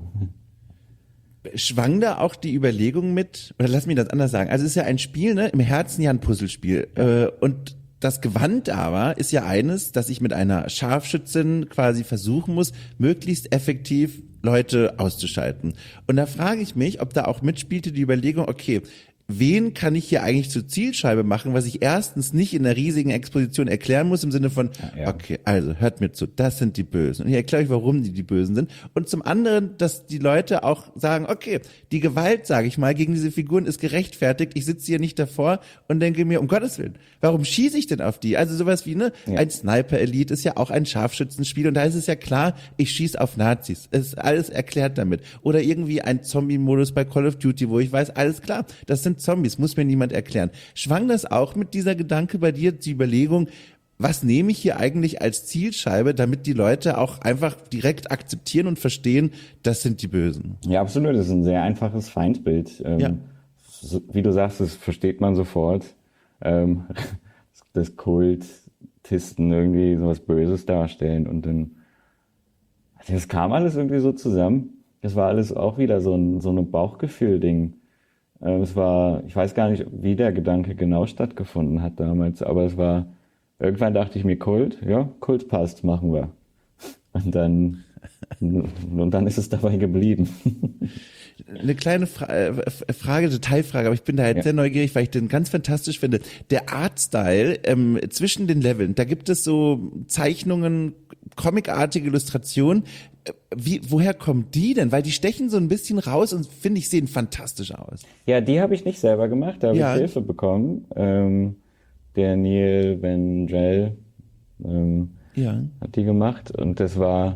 Schwang da auch die Überlegung mit, oder lass mich das anders sagen, also es ist ja ein Spiel, ne, im Herzen ja ein Puzzlespiel. Äh, und das Gewand aber ist ja eines, dass ich mit einer Scharfschützin quasi versuchen muss, möglichst effektiv Leute auszuschalten. Und da frage ich mich, ob da auch mitspielte die Überlegung, okay, wen kann ich hier eigentlich zur Zielscheibe machen, was ich erstens nicht in einer riesigen Exposition erklären muss, im Sinne von, Ja. okay, also hört mir zu, das sind die Bösen. Und ich erkläre euch, warum die die Bösen sind. Und zum anderen, dass die Leute auch sagen, okay, die Gewalt, sage ich mal, gegen diese Figuren ist gerechtfertigt. Ich sitze hier nicht davor und denke mir, um Gottes Willen, warum schieße ich denn auf die? Also sowas wie, ne, Ja. ein Sniper-Elite ist ja auch ein Scharfschützenspiel und da ist es ja klar, ich schieße auf Nazis. Es ist alles erklärt damit. Oder irgendwie ein Zombie-Modus bei Call of Duty, wo ich weiß, alles klar, das sind Zombies, muss mir niemand erklären. Schwang das auch mit dieser Gedanke bei dir, die Überlegung, was nehme ich hier eigentlich als Zielscheibe, damit die Leute auch einfach direkt akzeptieren und verstehen, das sind die Bösen? Ja, absolut. Das ist ein sehr einfaches Feindbild. Ähm, Ja. so, wie du sagst, das versteht man sofort. Ähm, dass Kultisten irgendwie sowas Böses darstellen und dann, also das kam alles irgendwie so zusammen. Das war alles auch wieder so ein, so ein Bauchgefühl-Ding. Ähm, es war, ich weiß gar nicht, wie der Gedanke genau stattgefunden hat damals, aber es war, irgendwann dachte ich mir, Kult, ja, Kult passt, machen wir. Und dann, und dann ist es dabei geblieben. Eine kleine Fra äh, Frage, Detailfrage, aber ich bin da jetzt Ja. sehr neugierig, weil ich den ganz fantastisch finde. Der Artstyle ähm, zwischen den Leveln, da gibt es so Zeichnungen, comicartige Illustrationen. Äh, Wie, woher kommen die denn? Weil die stechen so ein bisschen raus und finde ich, sehen fantastisch aus. Ja, die habe ich nicht selber gemacht, da habe Ja. ich Hilfe bekommen. Ähm, der Neil Vendrell ähm, Ja. hat die gemacht und das war,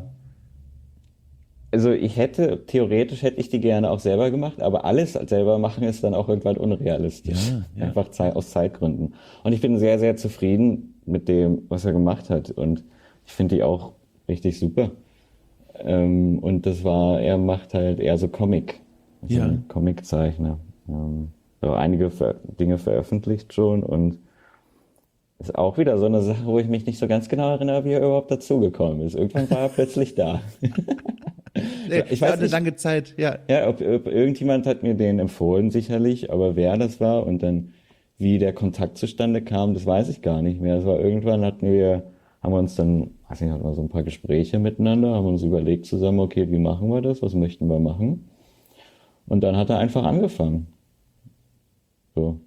also ich hätte, theoretisch hätte ich die gerne auch selber gemacht, aber alles selber machen ist dann auch irgendwann unrealistisch. Ja, ja. Einfach Zei- aus Zeitgründen. Und ich bin sehr, sehr zufrieden mit dem, was er gemacht hat und ich finde die auch richtig super. Ähm, und das war, er macht halt eher so Comic, also Ja. ein Comiczeichner. Ähm, so einige Ver Dinge veröffentlicht schon und ist auch wieder so eine Sache, wo ich mich nicht so ganz genau erinnere, wie er überhaupt dazugekommen ist. Irgendwann war er plötzlich da. Nee, Ich war weiß eine nicht, lange Zeit, ja. ja, ob, ob irgendjemand hat mir den empfohlen, sicherlich, aber wer das war und dann wie der Kontakt zustande kam, das weiß ich gar nicht mehr. Es war irgendwann hatten wir, haben wir uns dann, weiß nicht, hatten wir so ein paar Gespräche miteinander, haben uns überlegt zusammen, okay, wie machen wir das, was möchten wir machen? Und dann hat er einfach angefangen. So.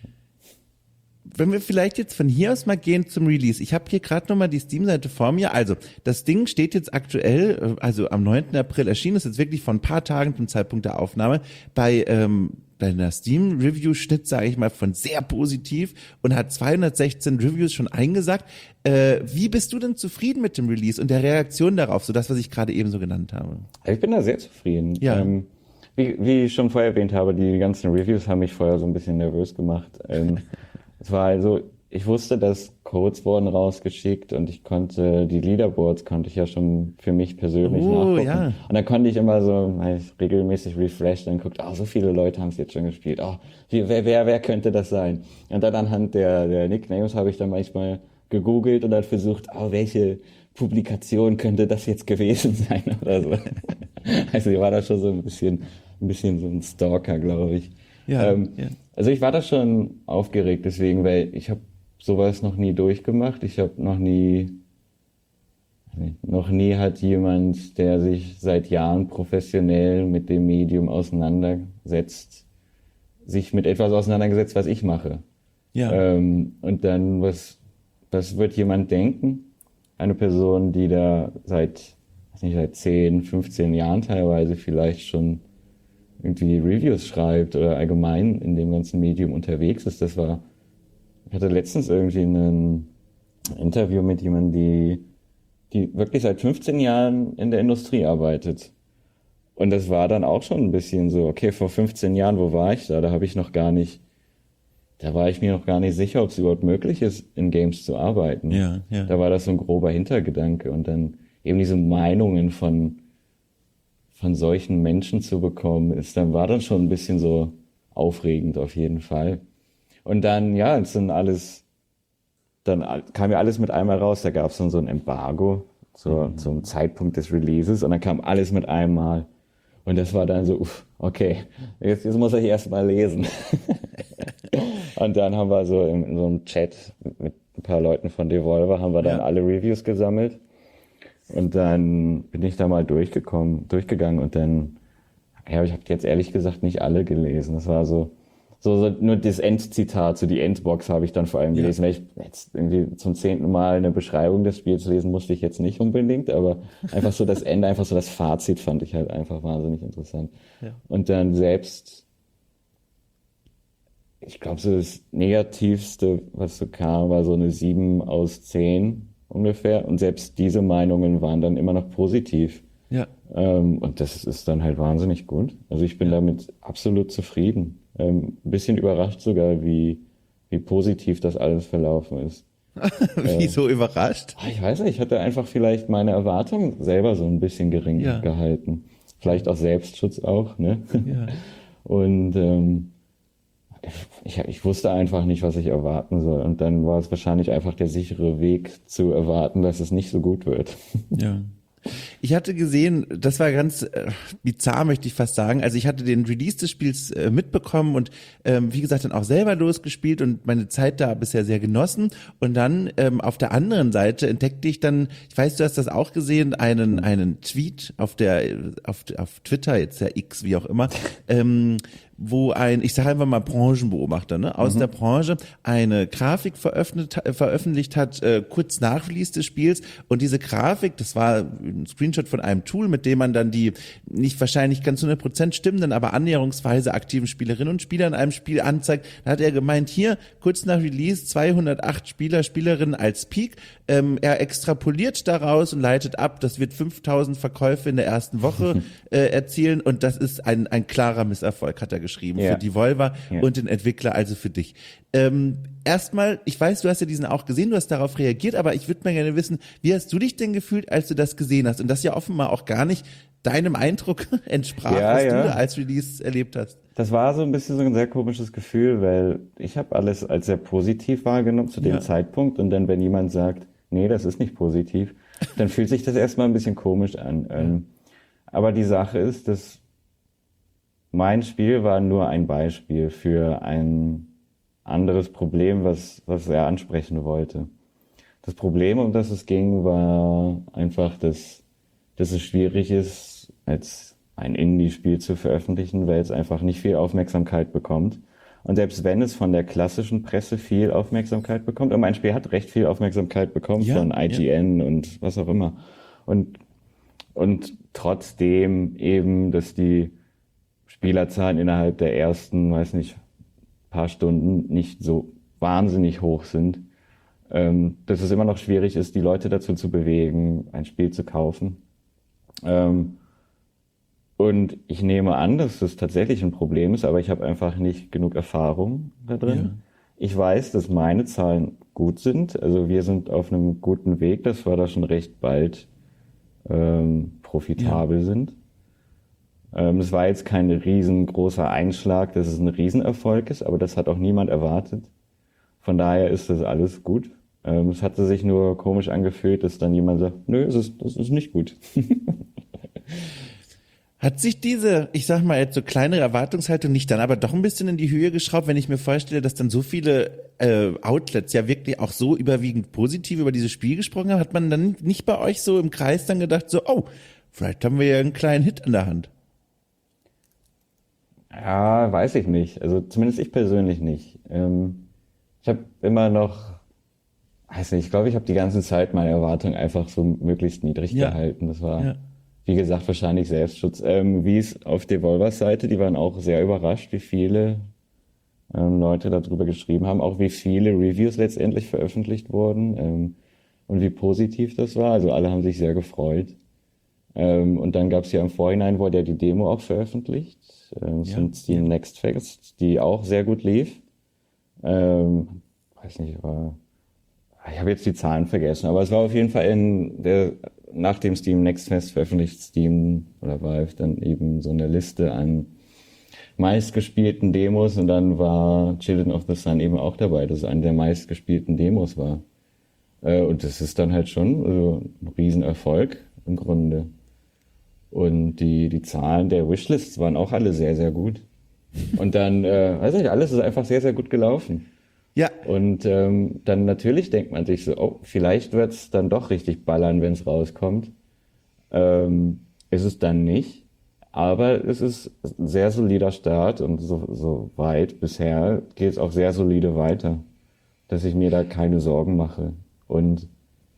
Wenn wir vielleicht jetzt von hier aus mal gehen zum Release. Ich habe hier gerade nochmal die Steam-Seite vor mir. Also, das Ding steht jetzt aktuell, äh, also am neunten April erschienen, ist jetzt wirklich vor ein paar Tagen zum Zeitpunkt der Aufnahme, bei, ähm, bei einer Steam-Review-Schnitt, sage ich mal, von sehr positiv und hat zweihundertsechzehn Reviews schon eingesagt. Äh, wie bist du denn zufrieden mit dem Release und der Reaktion darauf, so das, was ich gerade eben so genannt habe? Ich bin da sehr zufrieden. Ja. Ähm, wie, wie ich schon vorher erwähnt habe, die ganzen Reviews haben mich vorher so ein bisschen nervös gemacht. Ähm, es war also, ich wusste, dass Codes wurden rausgeschickt und ich konnte, die Leaderboards konnte ich ja schon für mich persönlich Oh, nachgucken. ja. Und dann konnte ich immer so halt regelmäßig refreshen und guckt, oh, so viele Leute haben es jetzt schon gespielt. Oh, wie, wer, wer, wer könnte das sein? Und dann anhand der, der Nicknames habe ich dann manchmal gegoogelt und dann versucht, oh, welche Publikation könnte das jetzt gewesen sein oder so. Also ich war da schon so ein bisschen, ein bisschen so ein Stalker, glaube ich. Ja, ähm, ja. Also ich war da schon aufgeregt deswegen, weil ich habe sowas noch nie durchgemacht. Ich habe noch nie, noch nie hat jemand, der sich seit Jahren professionell mit dem Medium auseinandersetzt, sich mit etwas auseinandergesetzt, was ich mache. Ja. Ähm, und dann, was, was wird jemand denken? Eine Person, die da seit, weiß nicht, seit zehn, fünfzehn Jahren teilweise vielleicht schon irgendwie Reviews schreibt oder allgemein in dem ganzen Medium unterwegs ist. Das war, ich hatte letztens irgendwie ein Interview mit jemandem, die, die wirklich seit fünfzehn Jahren in der Industrie arbeitet. Und das war dann auch schon ein bisschen so, okay, vor fünfzehn Jahren, wo war ich da? Da habe ich noch gar nicht, da war ich mir noch gar nicht sicher, ob es überhaupt möglich ist, in Games zu arbeiten. Ja, ja. Da war das so ein grober Hintergedanke. Und dann eben diese Meinungen von, von solchen Menschen zu bekommen, ist dann, war dann schon ein bisschen so aufregend auf jeden Fall. Und dann, ja, es sind alles, dann kam ja alles mit einmal raus, da gab es dann so ein Embargo zur, mhm. zum Zeitpunkt des Releases und dann kam alles mit einmal. Und das war dann so, uff, okay, jetzt, jetzt muss ich erst mal lesen. Und dann haben wir so in, in so einem Chat mit ein paar Leuten von Devolver, haben wir dann ja. alle Reviews gesammelt. Und dann bin ich da mal durchgekommen, durchgegangen und dann, ja, ich habe jetzt ehrlich gesagt nicht alle gelesen. Das war so, so, so nur das Endzitat, so die Endbox habe ich dann vor allem gelesen. Ja. Weil ich jetzt irgendwie zum zehnten Mal eine Beschreibung des Spiels lesen musste ich jetzt nicht unbedingt, aber einfach so das Ende, einfach so das Fazit fand ich halt einfach wahnsinnig interessant. Ja. Und dann selbst, ich glaube, so das Negativste, was so kam, war so eine sieben aus zehn ungefähr. Und selbst diese Meinungen waren dann immer noch positiv. Ja. Ähm, und das ist dann halt wahnsinnig gut. Also ich bin ja. damit absolut zufrieden. Ähm, ein bisschen überrascht sogar, wie, wie positiv das alles verlaufen ist. Wieso äh, überrascht? Ich weiß nicht, ich hatte einfach vielleicht meine Erwartungen selber so ein bisschen gering ja. gehalten. Vielleicht auch Selbstschutz auch, ne? Ja. Und ähm, Ich, ich wusste einfach nicht, was ich erwarten soll. Und dann war es wahrscheinlich einfach der sichere Weg zu erwarten, dass es nicht so gut wird. Ja. Ich hatte gesehen, das war ganz äh, bizarr, möchte ich fast sagen. Also ich hatte den Release des Spiels äh, mitbekommen und ähm, wie gesagt dann auch selber losgespielt und meine Zeit da bisher sehr genossen. Und dann ähm, auf der anderen Seite entdeckte ich dann, ich weiß, du hast das auch gesehen, einen einen Tweet auf der auf auf Twitter, jetzt der X, wie auch immer, ähm, wo ein, ich sage einfach mal Branchenbeobachter, ne, aus mhm. der Branche eine Grafik veröffentlicht, veröffentlicht hat, äh, kurz nach Release des Spiels. Und diese Grafik, das war ein Screenshot von einem Tool, mit dem man dann die nicht wahrscheinlich ganz hundert Prozent stimmenden, aber annäherungsweise aktiven Spielerinnen und Spieler in einem Spiel anzeigt. Da hat er gemeint, hier, kurz nach Release, zweihundertacht Spieler, Spielerinnen als Peak. Ähm, er extrapoliert daraus und leitet ab, das wird fünftausend Verkäufe in der ersten Woche äh, erzielen. Und das ist ein, ein klarer Misserfolg, hat er geschrieben, ja. für Devolver ja. und den Entwickler, also für dich. Ähm, erstmal, ich weiß, du hast ja diesen auch gesehen, du hast darauf reagiert, aber ich würde mal gerne wissen, wie hast du dich denn gefühlt, als du das gesehen hast? Und das ja offenbar auch gar nicht deinem Eindruck entsprach, ja, was ja. du da als Release erlebt hast. Das war so ein bisschen so ein sehr komisches Gefühl, weil ich habe alles als sehr positiv wahrgenommen zu dem ja. Zeitpunkt und dann, wenn jemand sagt, nee, das ist nicht positiv, dann fühlt sich das erstmal ein bisschen komisch an. Ja. Ähm, aber die Sache ist, dass mein Spiel war nur ein Beispiel für ein anderes Problem, was, was er ansprechen wollte. Das Problem, um das es ging, war einfach, dass, dass es schwierig ist, als ein Indie-Spiel zu veröffentlichen, weil es einfach nicht viel Aufmerksamkeit bekommt. Und selbst wenn es von der klassischen Presse viel Aufmerksamkeit bekommt, und mein Spiel hat recht viel Aufmerksamkeit bekommen ja, von I G N ja. und was auch immer. Und, und trotzdem eben, dass die Spielerzahlen innerhalb der ersten, weiß nicht, paar Stunden nicht so wahnsinnig hoch sind, ähm, dass es immer noch schwierig ist, die Leute dazu zu bewegen, ein Spiel zu kaufen. Ähm, und ich nehme an, dass das tatsächlich ein Problem ist, aber ich habe einfach nicht genug Erfahrung da drin. Ja. Ich weiß, dass meine Zahlen gut sind, also wir sind auf einem guten Weg, dass wir da schon recht bald ähm, profitabel ja. sind. Es war jetzt kein riesengroßer Einschlag, dass es ein Riesenerfolg ist, aber das hat auch niemand erwartet. Von daher ist das alles gut. Es hatte sich nur komisch angefühlt, dass dann jemand sagt, nö, es ist, das ist nicht gut. Hat sich diese, ich sag mal jetzt so kleinere Erwartungshaltung nicht dann aber doch ein bisschen in die Höhe geschraubt, wenn ich mir vorstelle, dass dann so viele äh, Outlets ja wirklich auch so überwiegend positiv über dieses Spiel gesprochen haben? Hat man dann nicht bei euch so im Kreis dann gedacht so, oh, vielleicht haben wir ja einen kleinen Hit an der Hand? Ja, weiß ich nicht. Also zumindest ich persönlich nicht. Ähm, ich habe immer noch, weiß nicht, ich glaube, ich habe die ganze Zeit meine Erwartungen einfach so möglichst niedrig Ja. gehalten. Das war, Ja. wie gesagt, wahrscheinlich Selbstschutz. Ähm, wie es auf Devolvers Seite, die waren auch sehr überrascht, wie viele ähm, Leute darüber geschrieben haben, auch wie viele Reviews letztendlich veröffentlicht wurden ähm, und wie positiv das war. Also alle haben sich sehr gefreut. Ähm, und dann gab es ja im Vorhinein, wurde ja die Demo auch veröffentlicht, ähm, Ja, von Steam ja. Next Fest, die auch sehr gut lief. Ähm, weiß nicht, war, ich habe jetzt die Zahlen vergessen, aber es war auf jeden Fall in der, nach dem Steam Next Fest veröffentlicht Steam oder Valve dann eben so eine Liste an meistgespielten Demos und dann war Children of the Sun eben auch dabei, dass es eine der meistgespielten Demos war. Äh, und das ist dann halt schon also ein Riesenerfolg im Grunde. Und die, die Zahlen der Wishlists waren auch alle sehr, sehr gut. Und dann, äh, weiß ich, alles ist einfach sehr, sehr gut gelaufen. Ja, Und ähm, dann natürlich denkt man sich so, oh, vielleicht wird's dann doch richtig ballern, wenn es rauskommt. Ähm, ist es dann nicht. Aber es ist ein sehr solider Start und so, so weit bisher geht es auch sehr solide weiter, dass ich mir da keine Sorgen mache. Und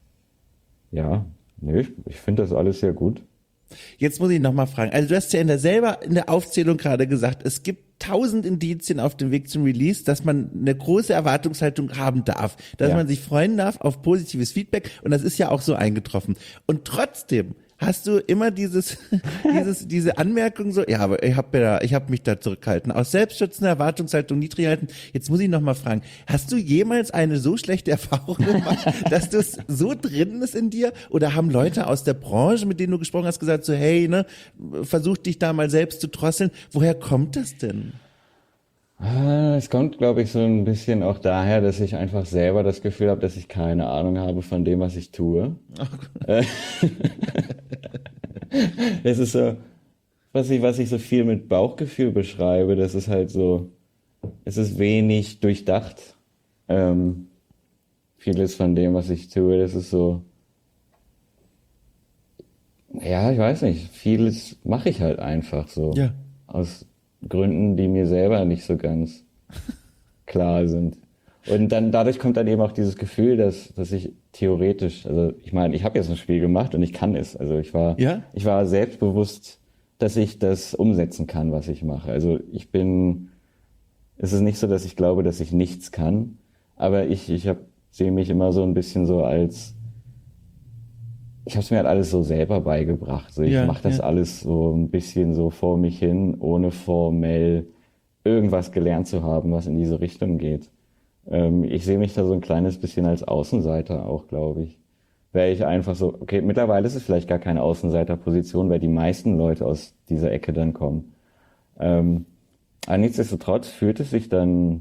ja, nee, ich, ich finde das alles sehr gut. jetzt muss ich nochmal fragen. Also du hast ja in der selber in der Aufzählung gerade gesagt, es gibt tausend Indizien auf dem Weg zum Release, dass man eine große Erwartungshaltung haben darf, dass Ja. man sich freuen darf auf positives Feedback und das ist ja auch so eingetroffen. Und trotzdem hast du immer dieses, dieses, diese Anmerkung so, ja, aber ich habe da, ich habe mich da zurückgehalten, aus selbstschützender Erwartungshaltung niedrig gehalten. Jetzt muss ich noch mal fragen, hast du jemals eine so schlechte Erfahrung gemacht, dass das so drin ist in dir? Oder haben Leute aus der Branche, mit denen du gesprochen hast, gesagt so, hey, ne, versuch dich da mal selbst zu drosseln. Woher kommt das denn? Ah, Es kommt, glaube ich, so ein bisschen auch daher, dass ich einfach selber das Gefühl habe, dass ich keine Ahnung habe von dem, was ich tue. Äh, Es ist so, was ich, was ich so viel mit Bauchgefühl beschreibe, das ist halt so, es ist wenig durchdacht. Ähm, vieles von dem, was ich tue, das ist so, ja, ich weiß nicht, vieles mache ich halt einfach so. Ja. Aus Gründen, die mir selber nicht so ganz klar sind. Und dann dadurch kommt dann eben auch dieses Gefühl, dass, dass ich theoretisch, also ich meine, ich habe jetzt ein Spiel gemacht und ich kann es. Also ich war, Ja? ich war selbstbewusst, dass ich das umsetzen kann, was ich mache. Also ich bin, es ist nicht so, dass ich glaube, dass ich nichts kann, aber ich, ich hab, sehe mich immer so ein bisschen so als, ich habe es mir halt alles so selber beigebracht. So, ich Ja, mache das ja. alles so ein bisschen so vor mich hin, ohne formell irgendwas gelernt zu haben, was in diese Richtung geht. Ähm, ich sehe mich da so ein kleines bisschen als Außenseiter auch, glaube ich. Weil ich einfach so, okay, mittlerweile ist es vielleicht gar keine Außenseiterposition, weil die meisten Leute aus dieser Ecke dann kommen. Ähm, aber nichtsdestotrotz fühlt es sich dann,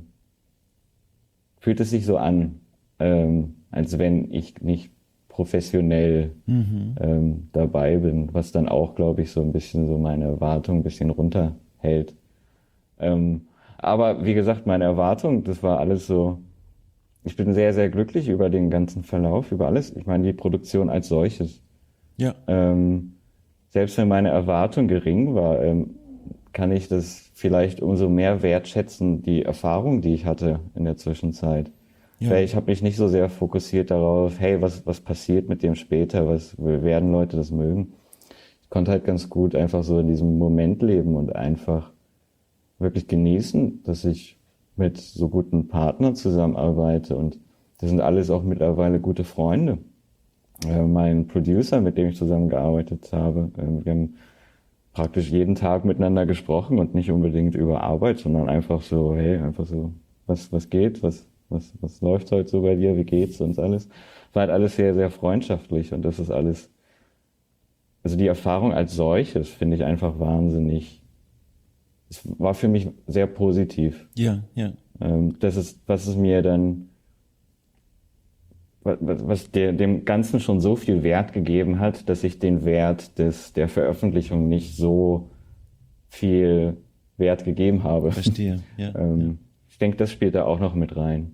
fühlt es sich so an, ähm, als wenn ich nicht professionell ähm, dabei bin, was dann auch, glaube ich, so ein bisschen so meine Erwartung ein bisschen runterhält. Ähm, aber wie gesagt, meine Erwartung, das war alles so, ich bin sehr, sehr glücklich über den ganzen Verlauf, über alles. Ich meine, die Produktion als solches. Ja. Ähm, selbst wenn meine Erwartung gering war, ähm, kann ich das vielleicht umso mehr wertschätzen, die Erfahrung, die ich hatte in der Zwischenzeit. Ja. Weil ich habe mich nicht so sehr fokussiert darauf, hey, was, was passiert mit dem später, was werden Leute das mögen. Ich konnte halt ganz gut einfach so in diesem Moment leben und einfach wirklich genießen, dass ich mit so guten Partnern zusammenarbeite und das sind alles auch mittlerweile gute Freunde. Äh, mein Producer, mit dem ich zusammengearbeitet habe, äh, wir haben praktisch jeden Tag miteinander gesprochen und nicht unbedingt über Arbeit, sondern einfach so, hey, einfach so, was, was geht, was, was, was läuft heute so bei dir, wie geht's und alles. War halt alles sehr, sehr freundschaftlich und das ist alles, also die Erfahrung als solches finde ich einfach wahnsinnig. Es war für mich sehr positiv. Ja, ja. Ähm, das ist, was es mir dann, was, was der, dem Ganzen schon so viel Wert gegeben hat, dass ich den Wert des, der Veröffentlichung nicht so viel Wert gegeben habe. Verstehe, ja. ähm, ja. Ich denke, das spielt da auch noch mit rein.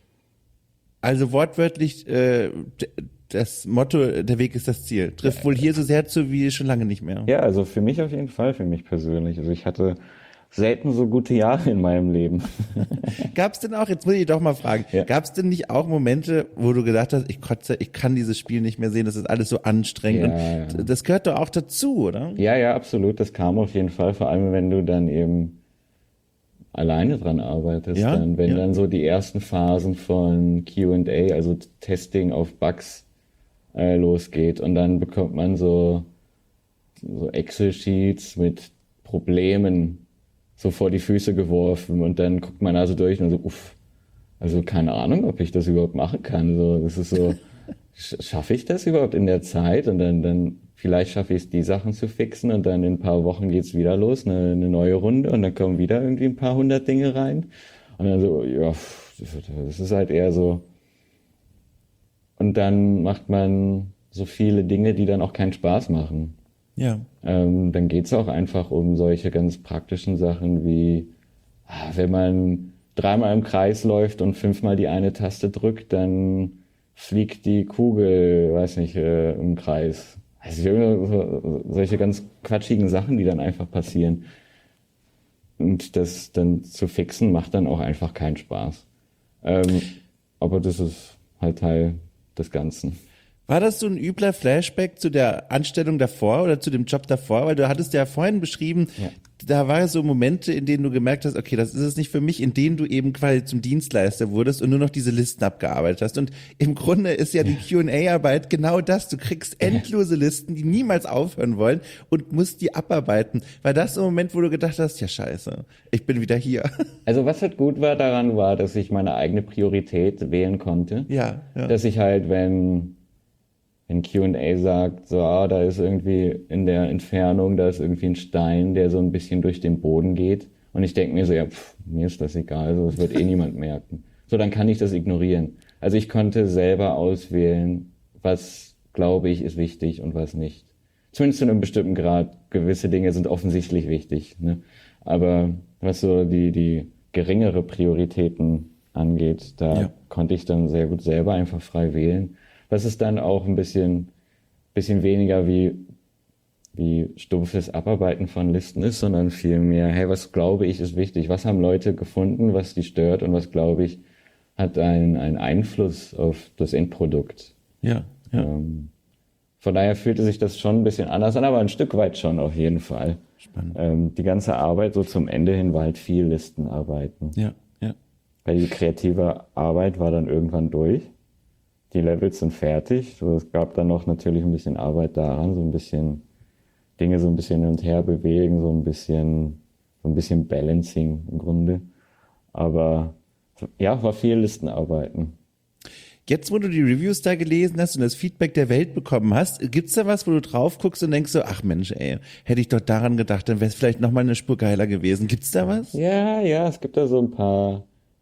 Also wortwörtlich äh, das Motto, der Weg ist das Ziel. Trifft wohl hier so sehr zu wie schon lange nicht mehr. Ja, also für mich auf jeden Fall, für mich persönlich. Also ich hatte selten so gute Jahre in meinem Leben. Gab es denn auch, jetzt muss ich doch mal fragen, Ja. gab es denn nicht auch Momente, wo du gedacht hast, ich kotze, ich kann dieses Spiel nicht mehr sehen, das ist alles so anstrengend. Ja, und ja. das gehört doch auch dazu, oder? Ja, ja, absolut. Das kam auf jeden Fall, vor allem wenn du dann eben alleine dran arbeitest. Ja, Dann, wenn ja. dann so die ersten Phasen von Q and A, also Testing auf Bugs, äh, losgeht und dann bekommt man so, so Excel-Sheets mit Problemen so vor die Füße geworfen und dann guckt man also durch und so, uff, also keine Ahnung, ob ich das überhaupt machen kann. So, das ist so, sch- schaffe ich das überhaupt in der Zeit? Und dann, dann vielleicht schaffe ich es, die Sachen zu fixen und dann in ein paar Wochen geht's wieder los, eine, eine neue Runde und dann kommen wieder irgendwie ein paar hundert Dinge rein. Und dann so, ja, pff, das ist halt eher so. Und dann macht man so viele Dinge, die dann auch keinen Spaß machen. Ja. Ähm, dann geht's auch einfach um solche ganz praktischen Sachen wie, ah, wenn man dreimal im Kreis läuft und fünfmal die eine Taste drückt, dann fliegt die Kugel, weiß nicht, äh, im Kreis. Also so, solche ganz quatschigen Sachen, die dann einfach passieren. Und das dann zu fixen, macht dann auch einfach keinen Spaß. Ähm, aber das ist halt Teil des Ganzen. War das so ein übler Flashback zu der Anstellung davor oder zu dem Job davor? Weil du hattest ja vorhin beschrieben, Ja. da waren so Momente, in denen du gemerkt hast, okay, das ist es nicht für mich, in denen du eben quasi zum Dienstleister wurdest und nur noch diese Listen abgearbeitet hast. Und im Grunde ist ja die Q and A-Arbeit genau das. Du kriegst endlose Listen, die niemals aufhören wollen und musst die abarbeiten. War das so ein Moment, wo du gedacht hast, ja scheiße, ich bin wieder hier? Also was halt gut war daran war, dass ich meine eigene Priorität wählen konnte. Ja, ja. Dass ich halt, wenn wenn Q and A sagt, so, ah, da ist irgendwie in der Entfernung, da ist irgendwie ein Stein, der so ein bisschen durch den Boden geht. Und ich denke mir so, ja, pff, mir ist das egal, so, das wird eh niemand merken. So, dann kann ich das ignorieren. Also ich konnte selber auswählen, was, glaube ich, ist wichtig und was nicht. Zumindest zu einem bestimmten Grad. Gewisse Dinge sind offensichtlich wichtig, ne? Aber was so die, die geringere Prioritäten angeht, da Ja. konnte ich dann sehr gut selber einfach frei wählen. Was ist dann auch ein bisschen, bisschen weniger wie, wie stumpfes Abarbeiten von Listen ist, sondern vielmehr, hey, was glaube ich ist wichtig? Was haben Leute gefunden, was die stört und was glaube ich hat einen, einen Einfluss auf das Endprodukt? Ja, ja. Ähm, von daher fühlte sich das schon ein bisschen anders an, aber ein Stück weit schon auf jeden Fall. Spannend. Ähm, die ganze Arbeit so zum Ende hin war halt viel Listenarbeiten. Ja, ja. Weil die kreative Arbeit war dann irgendwann durch. Die Levels sind fertig. So, es gab dann noch natürlich ein bisschen Arbeit daran, so ein bisschen Dinge so ein bisschen hin und her bewegen, so ein bisschen, so ein bisschen Balancing im Grunde. Aber ja, war viel Listenarbeiten. Jetzt, wo du die Reviews da gelesen hast und das Feedback der Welt bekommen hast, gibt's da was, wo du drauf guckst und denkst so, ach Mensch, ey, hätte ich doch daran gedacht, dann wäre es vielleicht nochmal eine Spur geiler gewesen. Gibt's da was? Ja, ja, es gibt da so ein paar.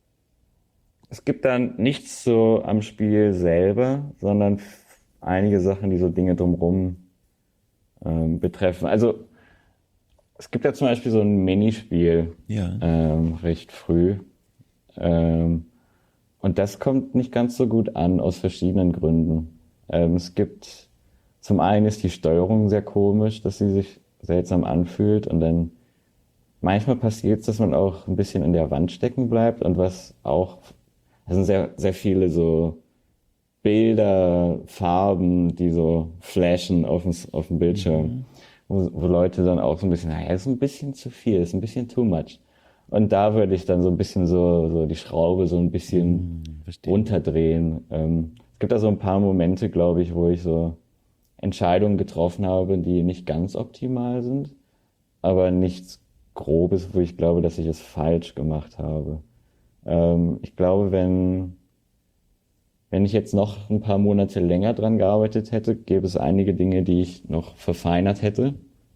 Es gibt dann nichts so am Spiel selber, sondern f- einige Sachen, die so Dinge drumherum ähm, betreffen. Also es gibt ja zum Beispiel so ein Minispiel Ja. ähm, recht früh. Ähm, und das kommt nicht ganz so gut an, aus verschiedenen Gründen. Ähm, es gibt, zum einen ist die Steuerung sehr komisch, dass sie sich seltsam anfühlt und dann manchmal passiert es, dass man auch ein bisschen in der Wand stecken bleibt und was auch, es sind sehr, sehr viele so Bilder, Farben, die so flashen auf dem, auf dem Bildschirm, wo, wo Leute dann auch so ein bisschen, naja, ist ein bisschen zu viel, ist ein bisschen too much. Und da würde ich dann so ein bisschen so, so die Schraube so ein bisschen verstehe. runterdrehen. Ähm, es gibt da so ein paar Momente, glaube ich, wo ich so Entscheidungen getroffen habe, die nicht ganz optimal sind, aber nichts Grobes, wo ich glaube, dass ich es falsch gemacht habe. Ähm, ich glaube, wenn, wenn ich jetzt noch ein paar Monate länger dran gearbeitet hätte, gäbe es einige Dinge, die ich noch verfeinert hätte.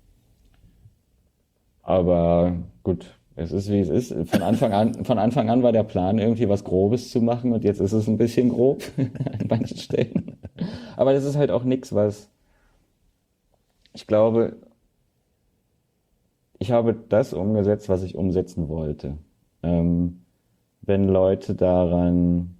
Aber gut, es ist wie es ist. Von Anfang an, von Anfang an war der Plan, irgendwie was Grobes zu machen und jetzt ist es ein bisschen grob an manchen Stellen. Aber das ist halt auch nichts, was ich glaube, ich habe das umgesetzt, was ich umsetzen wollte. Ähm, wenn Leute daran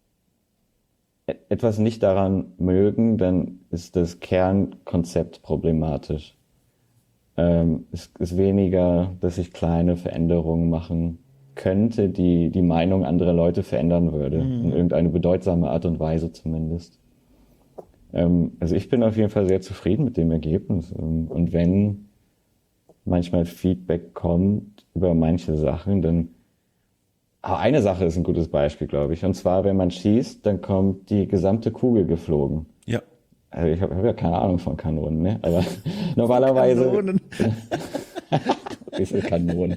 e- etwas nicht daran mögen, dann ist das Kernkonzept problematisch. Ähm, es ist weniger, dass ich kleine Veränderungen machen könnte, die die Meinung anderer Leute verändern würde. In Mhm. irgendeine bedeutsame Art und Weise zumindest. Ähm, also ich bin auf jeden Fall sehr zufrieden mit dem Ergebnis. Ähm, Und wenn manchmal Feedback kommt über manche Sachen, dann aber eine Sache ist ein gutes Beispiel, glaube ich. Und zwar, wenn man schießt, dann kommt die gesamte Kugel geflogen. Ja. Also ich habe hab ja keine Ahnung von Kanonen, ne? Aber normalerweise, Kanonen. diese Kanonen.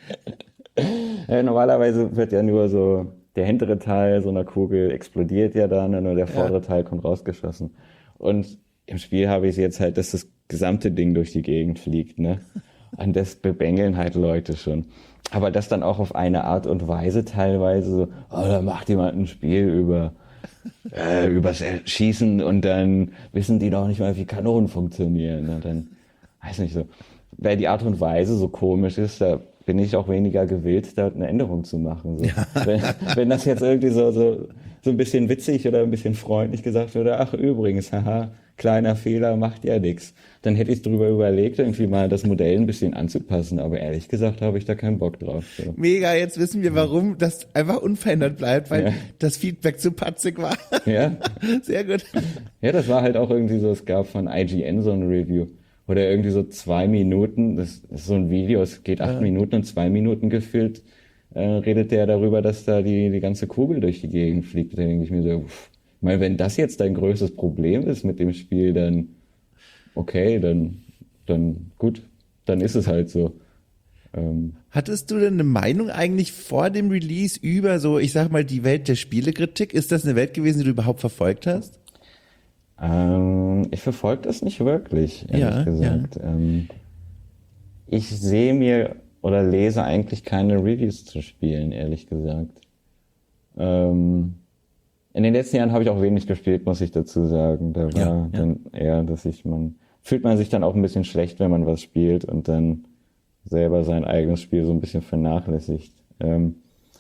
Äh, normalerweise wird ja nur so der hintere Teil so einer Kugel explodiert ja dann und nur der Ja. vordere Teil kommt rausgeschossen. Und im Spiel habe ich jetzt halt, dass das gesamte Ding durch die Gegend fliegt, ne? Und das bebängeln halt Leute schon. Aber das dann auch auf eine Art und Weise teilweise so, oh, da macht jemand ein Spiel über äh, übers Schießen und dann wissen die doch nicht mal, wie Kanonen funktionieren. Und dann, weiß nicht so, weil die Art und Weise so komisch ist, da bin ich auch weniger gewillt, da eine Änderung zu machen. So. Wenn, wenn das jetzt irgendwie so, so, so ein bisschen witzig oder ein bisschen freundlich gesagt würde, ach übrigens, haha, kleiner Fehler, macht ja nix. Dann hätte ich drüber überlegt, irgendwie mal das Modell ein bisschen anzupassen, aber ehrlich gesagt habe ich da keinen Bock drauf. So. Mega, jetzt wissen wir, warum das einfach unverändert bleibt, weil Ja. das Feedback zu patzig war. Ja, Sehr gut. ja, das war halt auch irgendwie so, es gab von I G N so ein Review, wo der irgendwie so zwei Minuten, das ist so ein Video, es geht acht Minuten und zwei Minuten gefühlt, äh, redet der darüber, dass da die, die ganze Kugel durch die Gegend fliegt. Da denke ich mir so, pff, ich meine, wenn das jetzt dein größtes Problem ist mit dem Spiel, dann okay, dann, dann gut, dann ist es halt so. Ähm, Hattest du denn eine Meinung eigentlich vor dem Release über so, ich sag mal, die Welt der Spielekritik? Ist das eine Welt gewesen, die du überhaupt verfolgt hast? ähm, ich verfolge das nicht wirklich, ehrlich Ja, gesagt. Ähm, ich sehe mir oder lese eigentlich keine Reviews zu Spielen, ehrlich gesagt. Ähm, in den letzten Jahren habe ich auch wenig gespielt, muss ich dazu sagen. Da war Ja, ja. dann eher, dass ich man fühlt man sich dann auch ein bisschen schlecht, wenn man was spielt und dann selber sein eigenes Spiel so ein bisschen vernachlässigt. Ähm,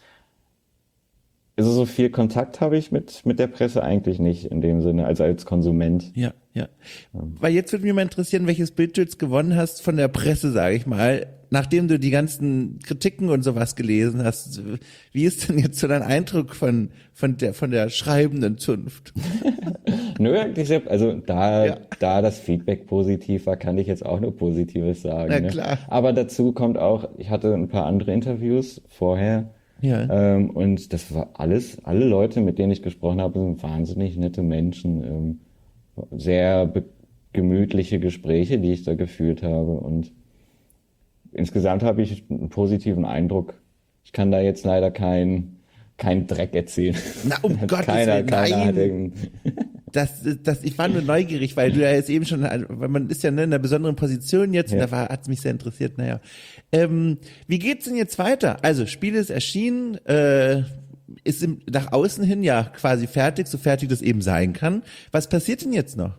also so viel Kontakt habe ich mit mit der Presse eigentlich nicht in dem Sinne, also als Konsument. Ja, ja. Weil jetzt würde mich mal interessieren, welches Bild du jetzt gewonnen hast von der Presse, sage ich mal, nachdem du die ganzen Kritiken und sowas gelesen hast. Wie ist denn jetzt so dein Eindruck von von der von der schreibenden Zunft? Nö, eigentlich sehr, also da, Ja. da das Feedback positiv war, kann ich jetzt auch nur Positives sagen. Na ne? klar. Aber dazu kommt auch, ich hatte ein paar andere Interviews vorher. Ja. Ähm, und das war alles, alle Leute, mit denen ich gesprochen habe, sind wahnsinnig nette Menschen. Ähm, sehr be- gemütliche Gespräche, die ich da geführt habe. Und insgesamt habe ich einen positiven Eindruck. Ich kann da jetzt leider kein, kein Dreck erzählen. Na, um Gottes keiner, Willen, keiner hat nein. irgendein, Das, das, ich war nur neugierig, weil du ja jetzt eben schon, weil man ist ja ne, in einer besonderen Position jetzt und Ja. da war, hat's mich sehr interessiert. Naja, ähm, wie geht's denn jetzt weiter? Also Spiel ist erschienen, äh, ist im, nach außen hin ja quasi fertig, so fertig das eben sein kann. Was passiert denn jetzt noch?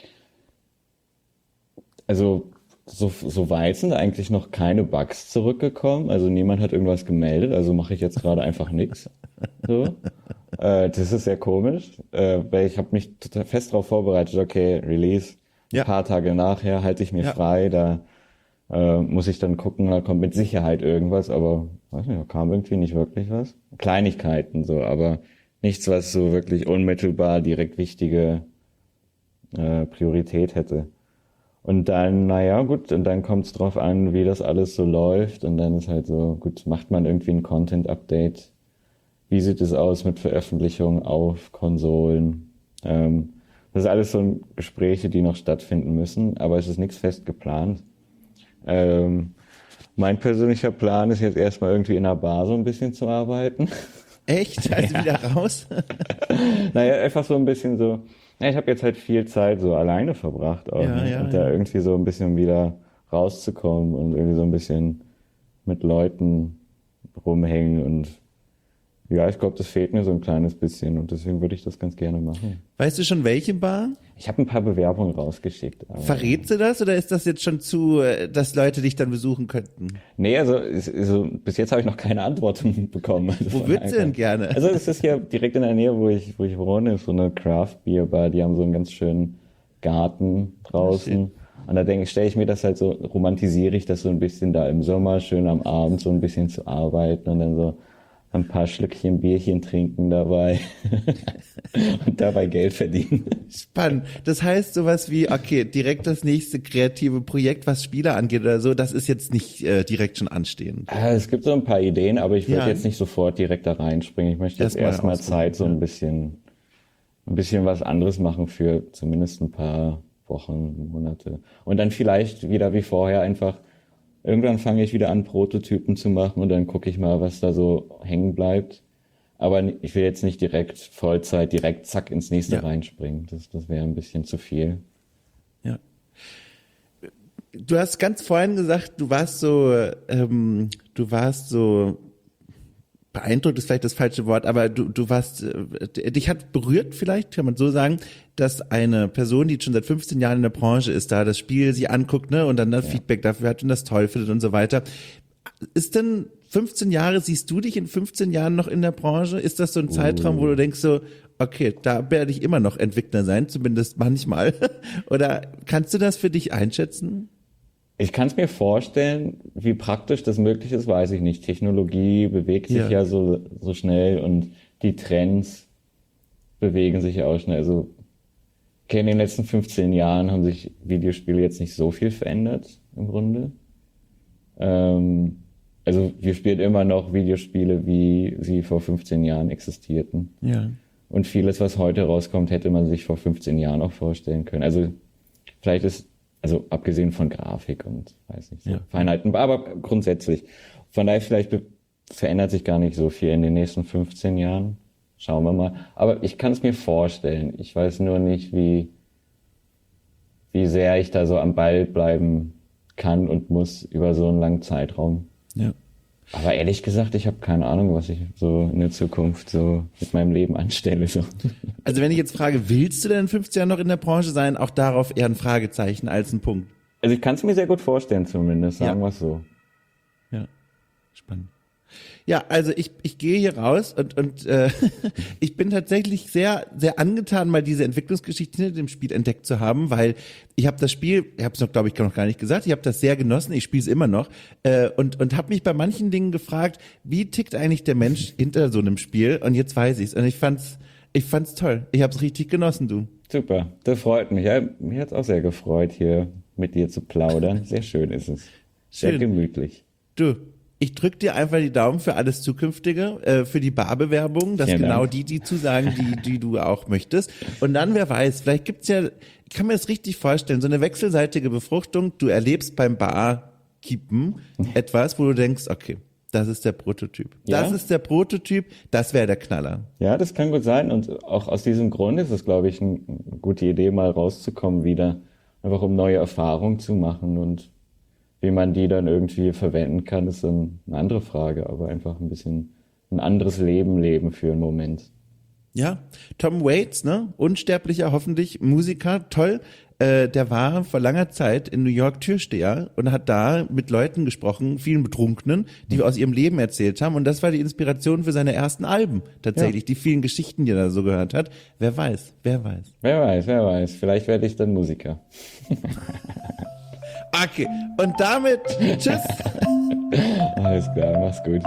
Also so, so weit sind eigentlich noch keine Bugs zurückgekommen. Also niemand hat irgendwas gemeldet, also mache ich jetzt gerade einfach nichts. So. Äh, das ist sehr komisch, äh, weil ich habe mich total fest darauf vorbereitet, okay, Release, ein Ja. paar Tage nachher halte ich mir Ja. frei, da äh, muss ich dann gucken, da kommt mit Sicherheit irgendwas, aber weiß nicht, da kam irgendwie nicht wirklich was. Kleinigkeiten so, aber nichts, was so wirklich unmittelbar direkt wichtige äh, Priorität hätte. Und dann, naja, gut, und dann kommt es drauf an, wie das alles so läuft. Und dann ist halt so, gut, macht man irgendwie ein Content-Update? Wie sieht es aus mit Veröffentlichungen auf Konsolen? Ähm, das ist alles so Gespräche, die noch stattfinden müssen, aber es ist nichts fest geplant. Ähm, mein persönlicher Plan ist jetzt erstmal irgendwie in einer Bar so ein bisschen zu arbeiten. Echt? Also wieder raus? Naja, einfach so ein bisschen so, ja, ich habe jetzt halt viel Zeit so alleine verbracht auch, Ja, ne? ja, Und da ja. irgendwie so ein bisschen wieder rauszukommen und irgendwie so ein bisschen mit Leuten rumhängen und Ja, ich glaube, das fehlt mir so ein kleines bisschen und deswegen würde ich das ganz gerne machen. Weißt du schon, welche Bar? Ich habe ein paar Bewerbungen rausgeschickt. Aber Verrätst du das oder ist das jetzt schon zu, äh, dass Leute dich dann besuchen könnten? nee, also, ist- also bis jetzt habe ich noch keine Antworten bekommen. Also Wo von würdest du daher- denn gerne? Also es ist ja direkt in der Nähe, wo ich, wo ich wohne, ist so eine Craft Beer Bar. Die haben so einen ganz schönen Garten draußen. Und da denke ich, stelle ich mir das halt so, romantisiere ich das so ein bisschen da im Sommer, schön am Abend so ein bisschen zu arbeiten und dann so ein paar Schlückchen Bierchen trinken dabei und dabei Geld verdienen. Spannend. Das heißt sowas wie, okay, direkt das nächste kreative Projekt, was Spiele angeht oder so, das ist jetzt nicht äh, direkt schon anstehend. Ah, es gibt so ein paar Ideen, aber ich würde Ja. jetzt nicht sofort direkt da reinspringen. Ich möchte jetzt Erstmal erstmal ausprobieren, Zeit, so ja. ein bisschen, ein bisschen was anderes machen für zumindest ein paar Wochen, Monate. Und dann vielleicht wieder wie vorher einfach, irgendwann fange ich wieder an, Prototypen zu machen und dann gucke ich mal, was da so hängen bleibt. Aber ich will jetzt nicht direkt Vollzeit, direkt zack ins nächste Ja. reinspringen. Das, das wäre ein bisschen zu viel. Ja. Du hast ganz vorhin gesagt, du warst so, ähm, du warst so beeindruckt ist vielleicht das falsche Wort, aber du, du warst, äh, dich hat berührt vielleicht, kann man so sagen, dass eine Person, die schon seit fünfzehn Jahren in der Branche ist, da das Spiel sie anguckt, ne, und dann das Feedback dafür hat und das toll findet und so weiter. Ist denn fünfzehn Jahre, siehst du dich in fünfzehn Jahren noch in der Branche? Ist das so ein Zeitraum, wo du denkst so, okay, da werde ich immer noch Entwickler sein, zumindest manchmal? Oder kannst du das für dich einschätzen? Ich kann es mir vorstellen, wie praktisch das möglich ist, weiß ich nicht. Technologie bewegt sich Ja. ja, so, so schnell und die Trends bewegen sich ja auch schnell. Also okay, in den letzten fünfzehn Jahren haben sich Videospiele jetzt nicht so viel verändert im Grunde. Ähm, also wir spielen immer noch Videospiele, wie sie vor fünfzehn Jahren existierten. Ja. Und vieles, was heute rauskommt, hätte man sich vor fünfzehn Jahren auch vorstellen können. Also vielleicht ist, also abgesehen von Grafik und weiß nicht, so Ja. Feinheiten, aber grundsätzlich. Von daher vielleicht be- verändert sich gar nicht so viel in den nächsten fünfzehn Jahren. Schauen wir mal. Aber ich kann es mir vorstellen. Ich weiß nur nicht, wie, wie sehr ich da so am Ball bleiben kann und muss über so einen langen Zeitraum. Ja. Aber ehrlich gesagt, ich habe keine Ahnung, was ich so in der Zukunft so mit meinem Leben anstelle. So. Also wenn ich jetzt frage, willst du denn in fünfzehn Jahren noch in der Branche sein? Auch darauf eher ein Fragezeichen als ein Punkt. Also ich kann es mir sehr gut vorstellen zumindest, sagen Ja. wir es so. Ja, spannend. Ja, also ich, ich gehe hier raus und, und äh, ich bin tatsächlich sehr, sehr angetan, mal diese Entwicklungsgeschichte hinter dem Spiel entdeckt zu haben, weil ich habe das Spiel, ich habe es noch, glaube ich, noch gar nicht gesagt, ich habe das sehr genossen, ich spiele es immer noch äh, und, und habe mich bei manchen Dingen gefragt, wie tickt eigentlich der Mensch hinter so einem Spiel, und jetzt weiß ich's und ich fand's, ich fand's toll, ich habe es richtig genossen, du. Super, das freut mich. Ja, mir hat es auch sehr gefreut, hier mit dir zu plaudern. Sehr schön ist es. Sehr Schön. gemütlich. Du, ich drück dir einfach die Daumen für alles Zukünftige, äh, für die Barbewerbung, dass Vielen genau Dank. die, die Zusagen, die, die du auch möchtest. Und dann, wer weiß, vielleicht gibt's ja, ich kann mir das richtig vorstellen, so eine wechselseitige Befruchtung. Du erlebst beim Barkeepen etwas, wo du denkst, okay, das ist der Prototyp. Das Ja? ist der Prototyp, das wäre der Knaller. Ja, das kann gut sein. Und auch aus diesem Grund ist es, glaube ich, eine gute Idee, mal rauszukommen wieder. Einfach um neue Erfahrungen zu machen. Und wie man die dann irgendwie verwenden kann, ist dann eine andere Frage. Aber einfach ein bisschen ein anderes Leben leben für einen Moment. Ja, Tom Waits, ne, unsterblicher, hoffentlich Musiker, toll. Äh, der war vor langer Zeit in New York Türsteher und hat da mit Leuten gesprochen, vielen Betrunkenen, die aus ihrem Leben erzählt haben. Und das war die Inspiration für seine ersten Alben tatsächlich, Ja. die vielen Geschichten, die er da so gehört hat. Wer weiß, wer weiß. Wer weiß, wer weiß. Vielleicht werde ich dann Musiker. Okay, und damit tschüss. Alles klar, mach's gut.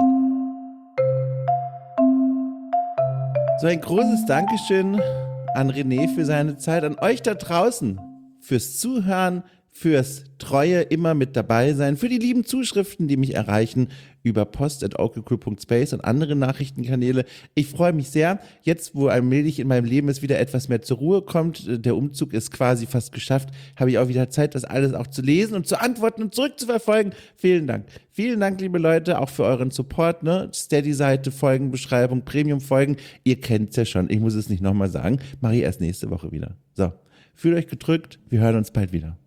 So ein großes Dankeschön an René für seine Zeit, an euch da draußen fürs Zuhören, fürs treue immer mit dabei sein, für die lieben Zuschriften, die mich erreichen über post at okecool punkt space und andere Nachrichtenkanäle. Ich freue mich sehr. Jetzt, wo allmählich in meinem Leben es wieder etwas mehr zur Ruhe kommt, der Umzug ist quasi fast geschafft, habe ich auch wieder Zeit, das alles auch zu lesen und zu antworten und zurückzuverfolgen. Vielen Dank. Vielen Dank, liebe Leute, auch für euren Support, ne? Steady-Seite, Folgenbeschreibung, Premium-Folgen. Ihr kennt's ja schon. Ich muss es nicht nochmal sagen. Mache ich erst nächste Woche wieder. So. Fühlt euch gedrückt. Wir hören uns bald wieder.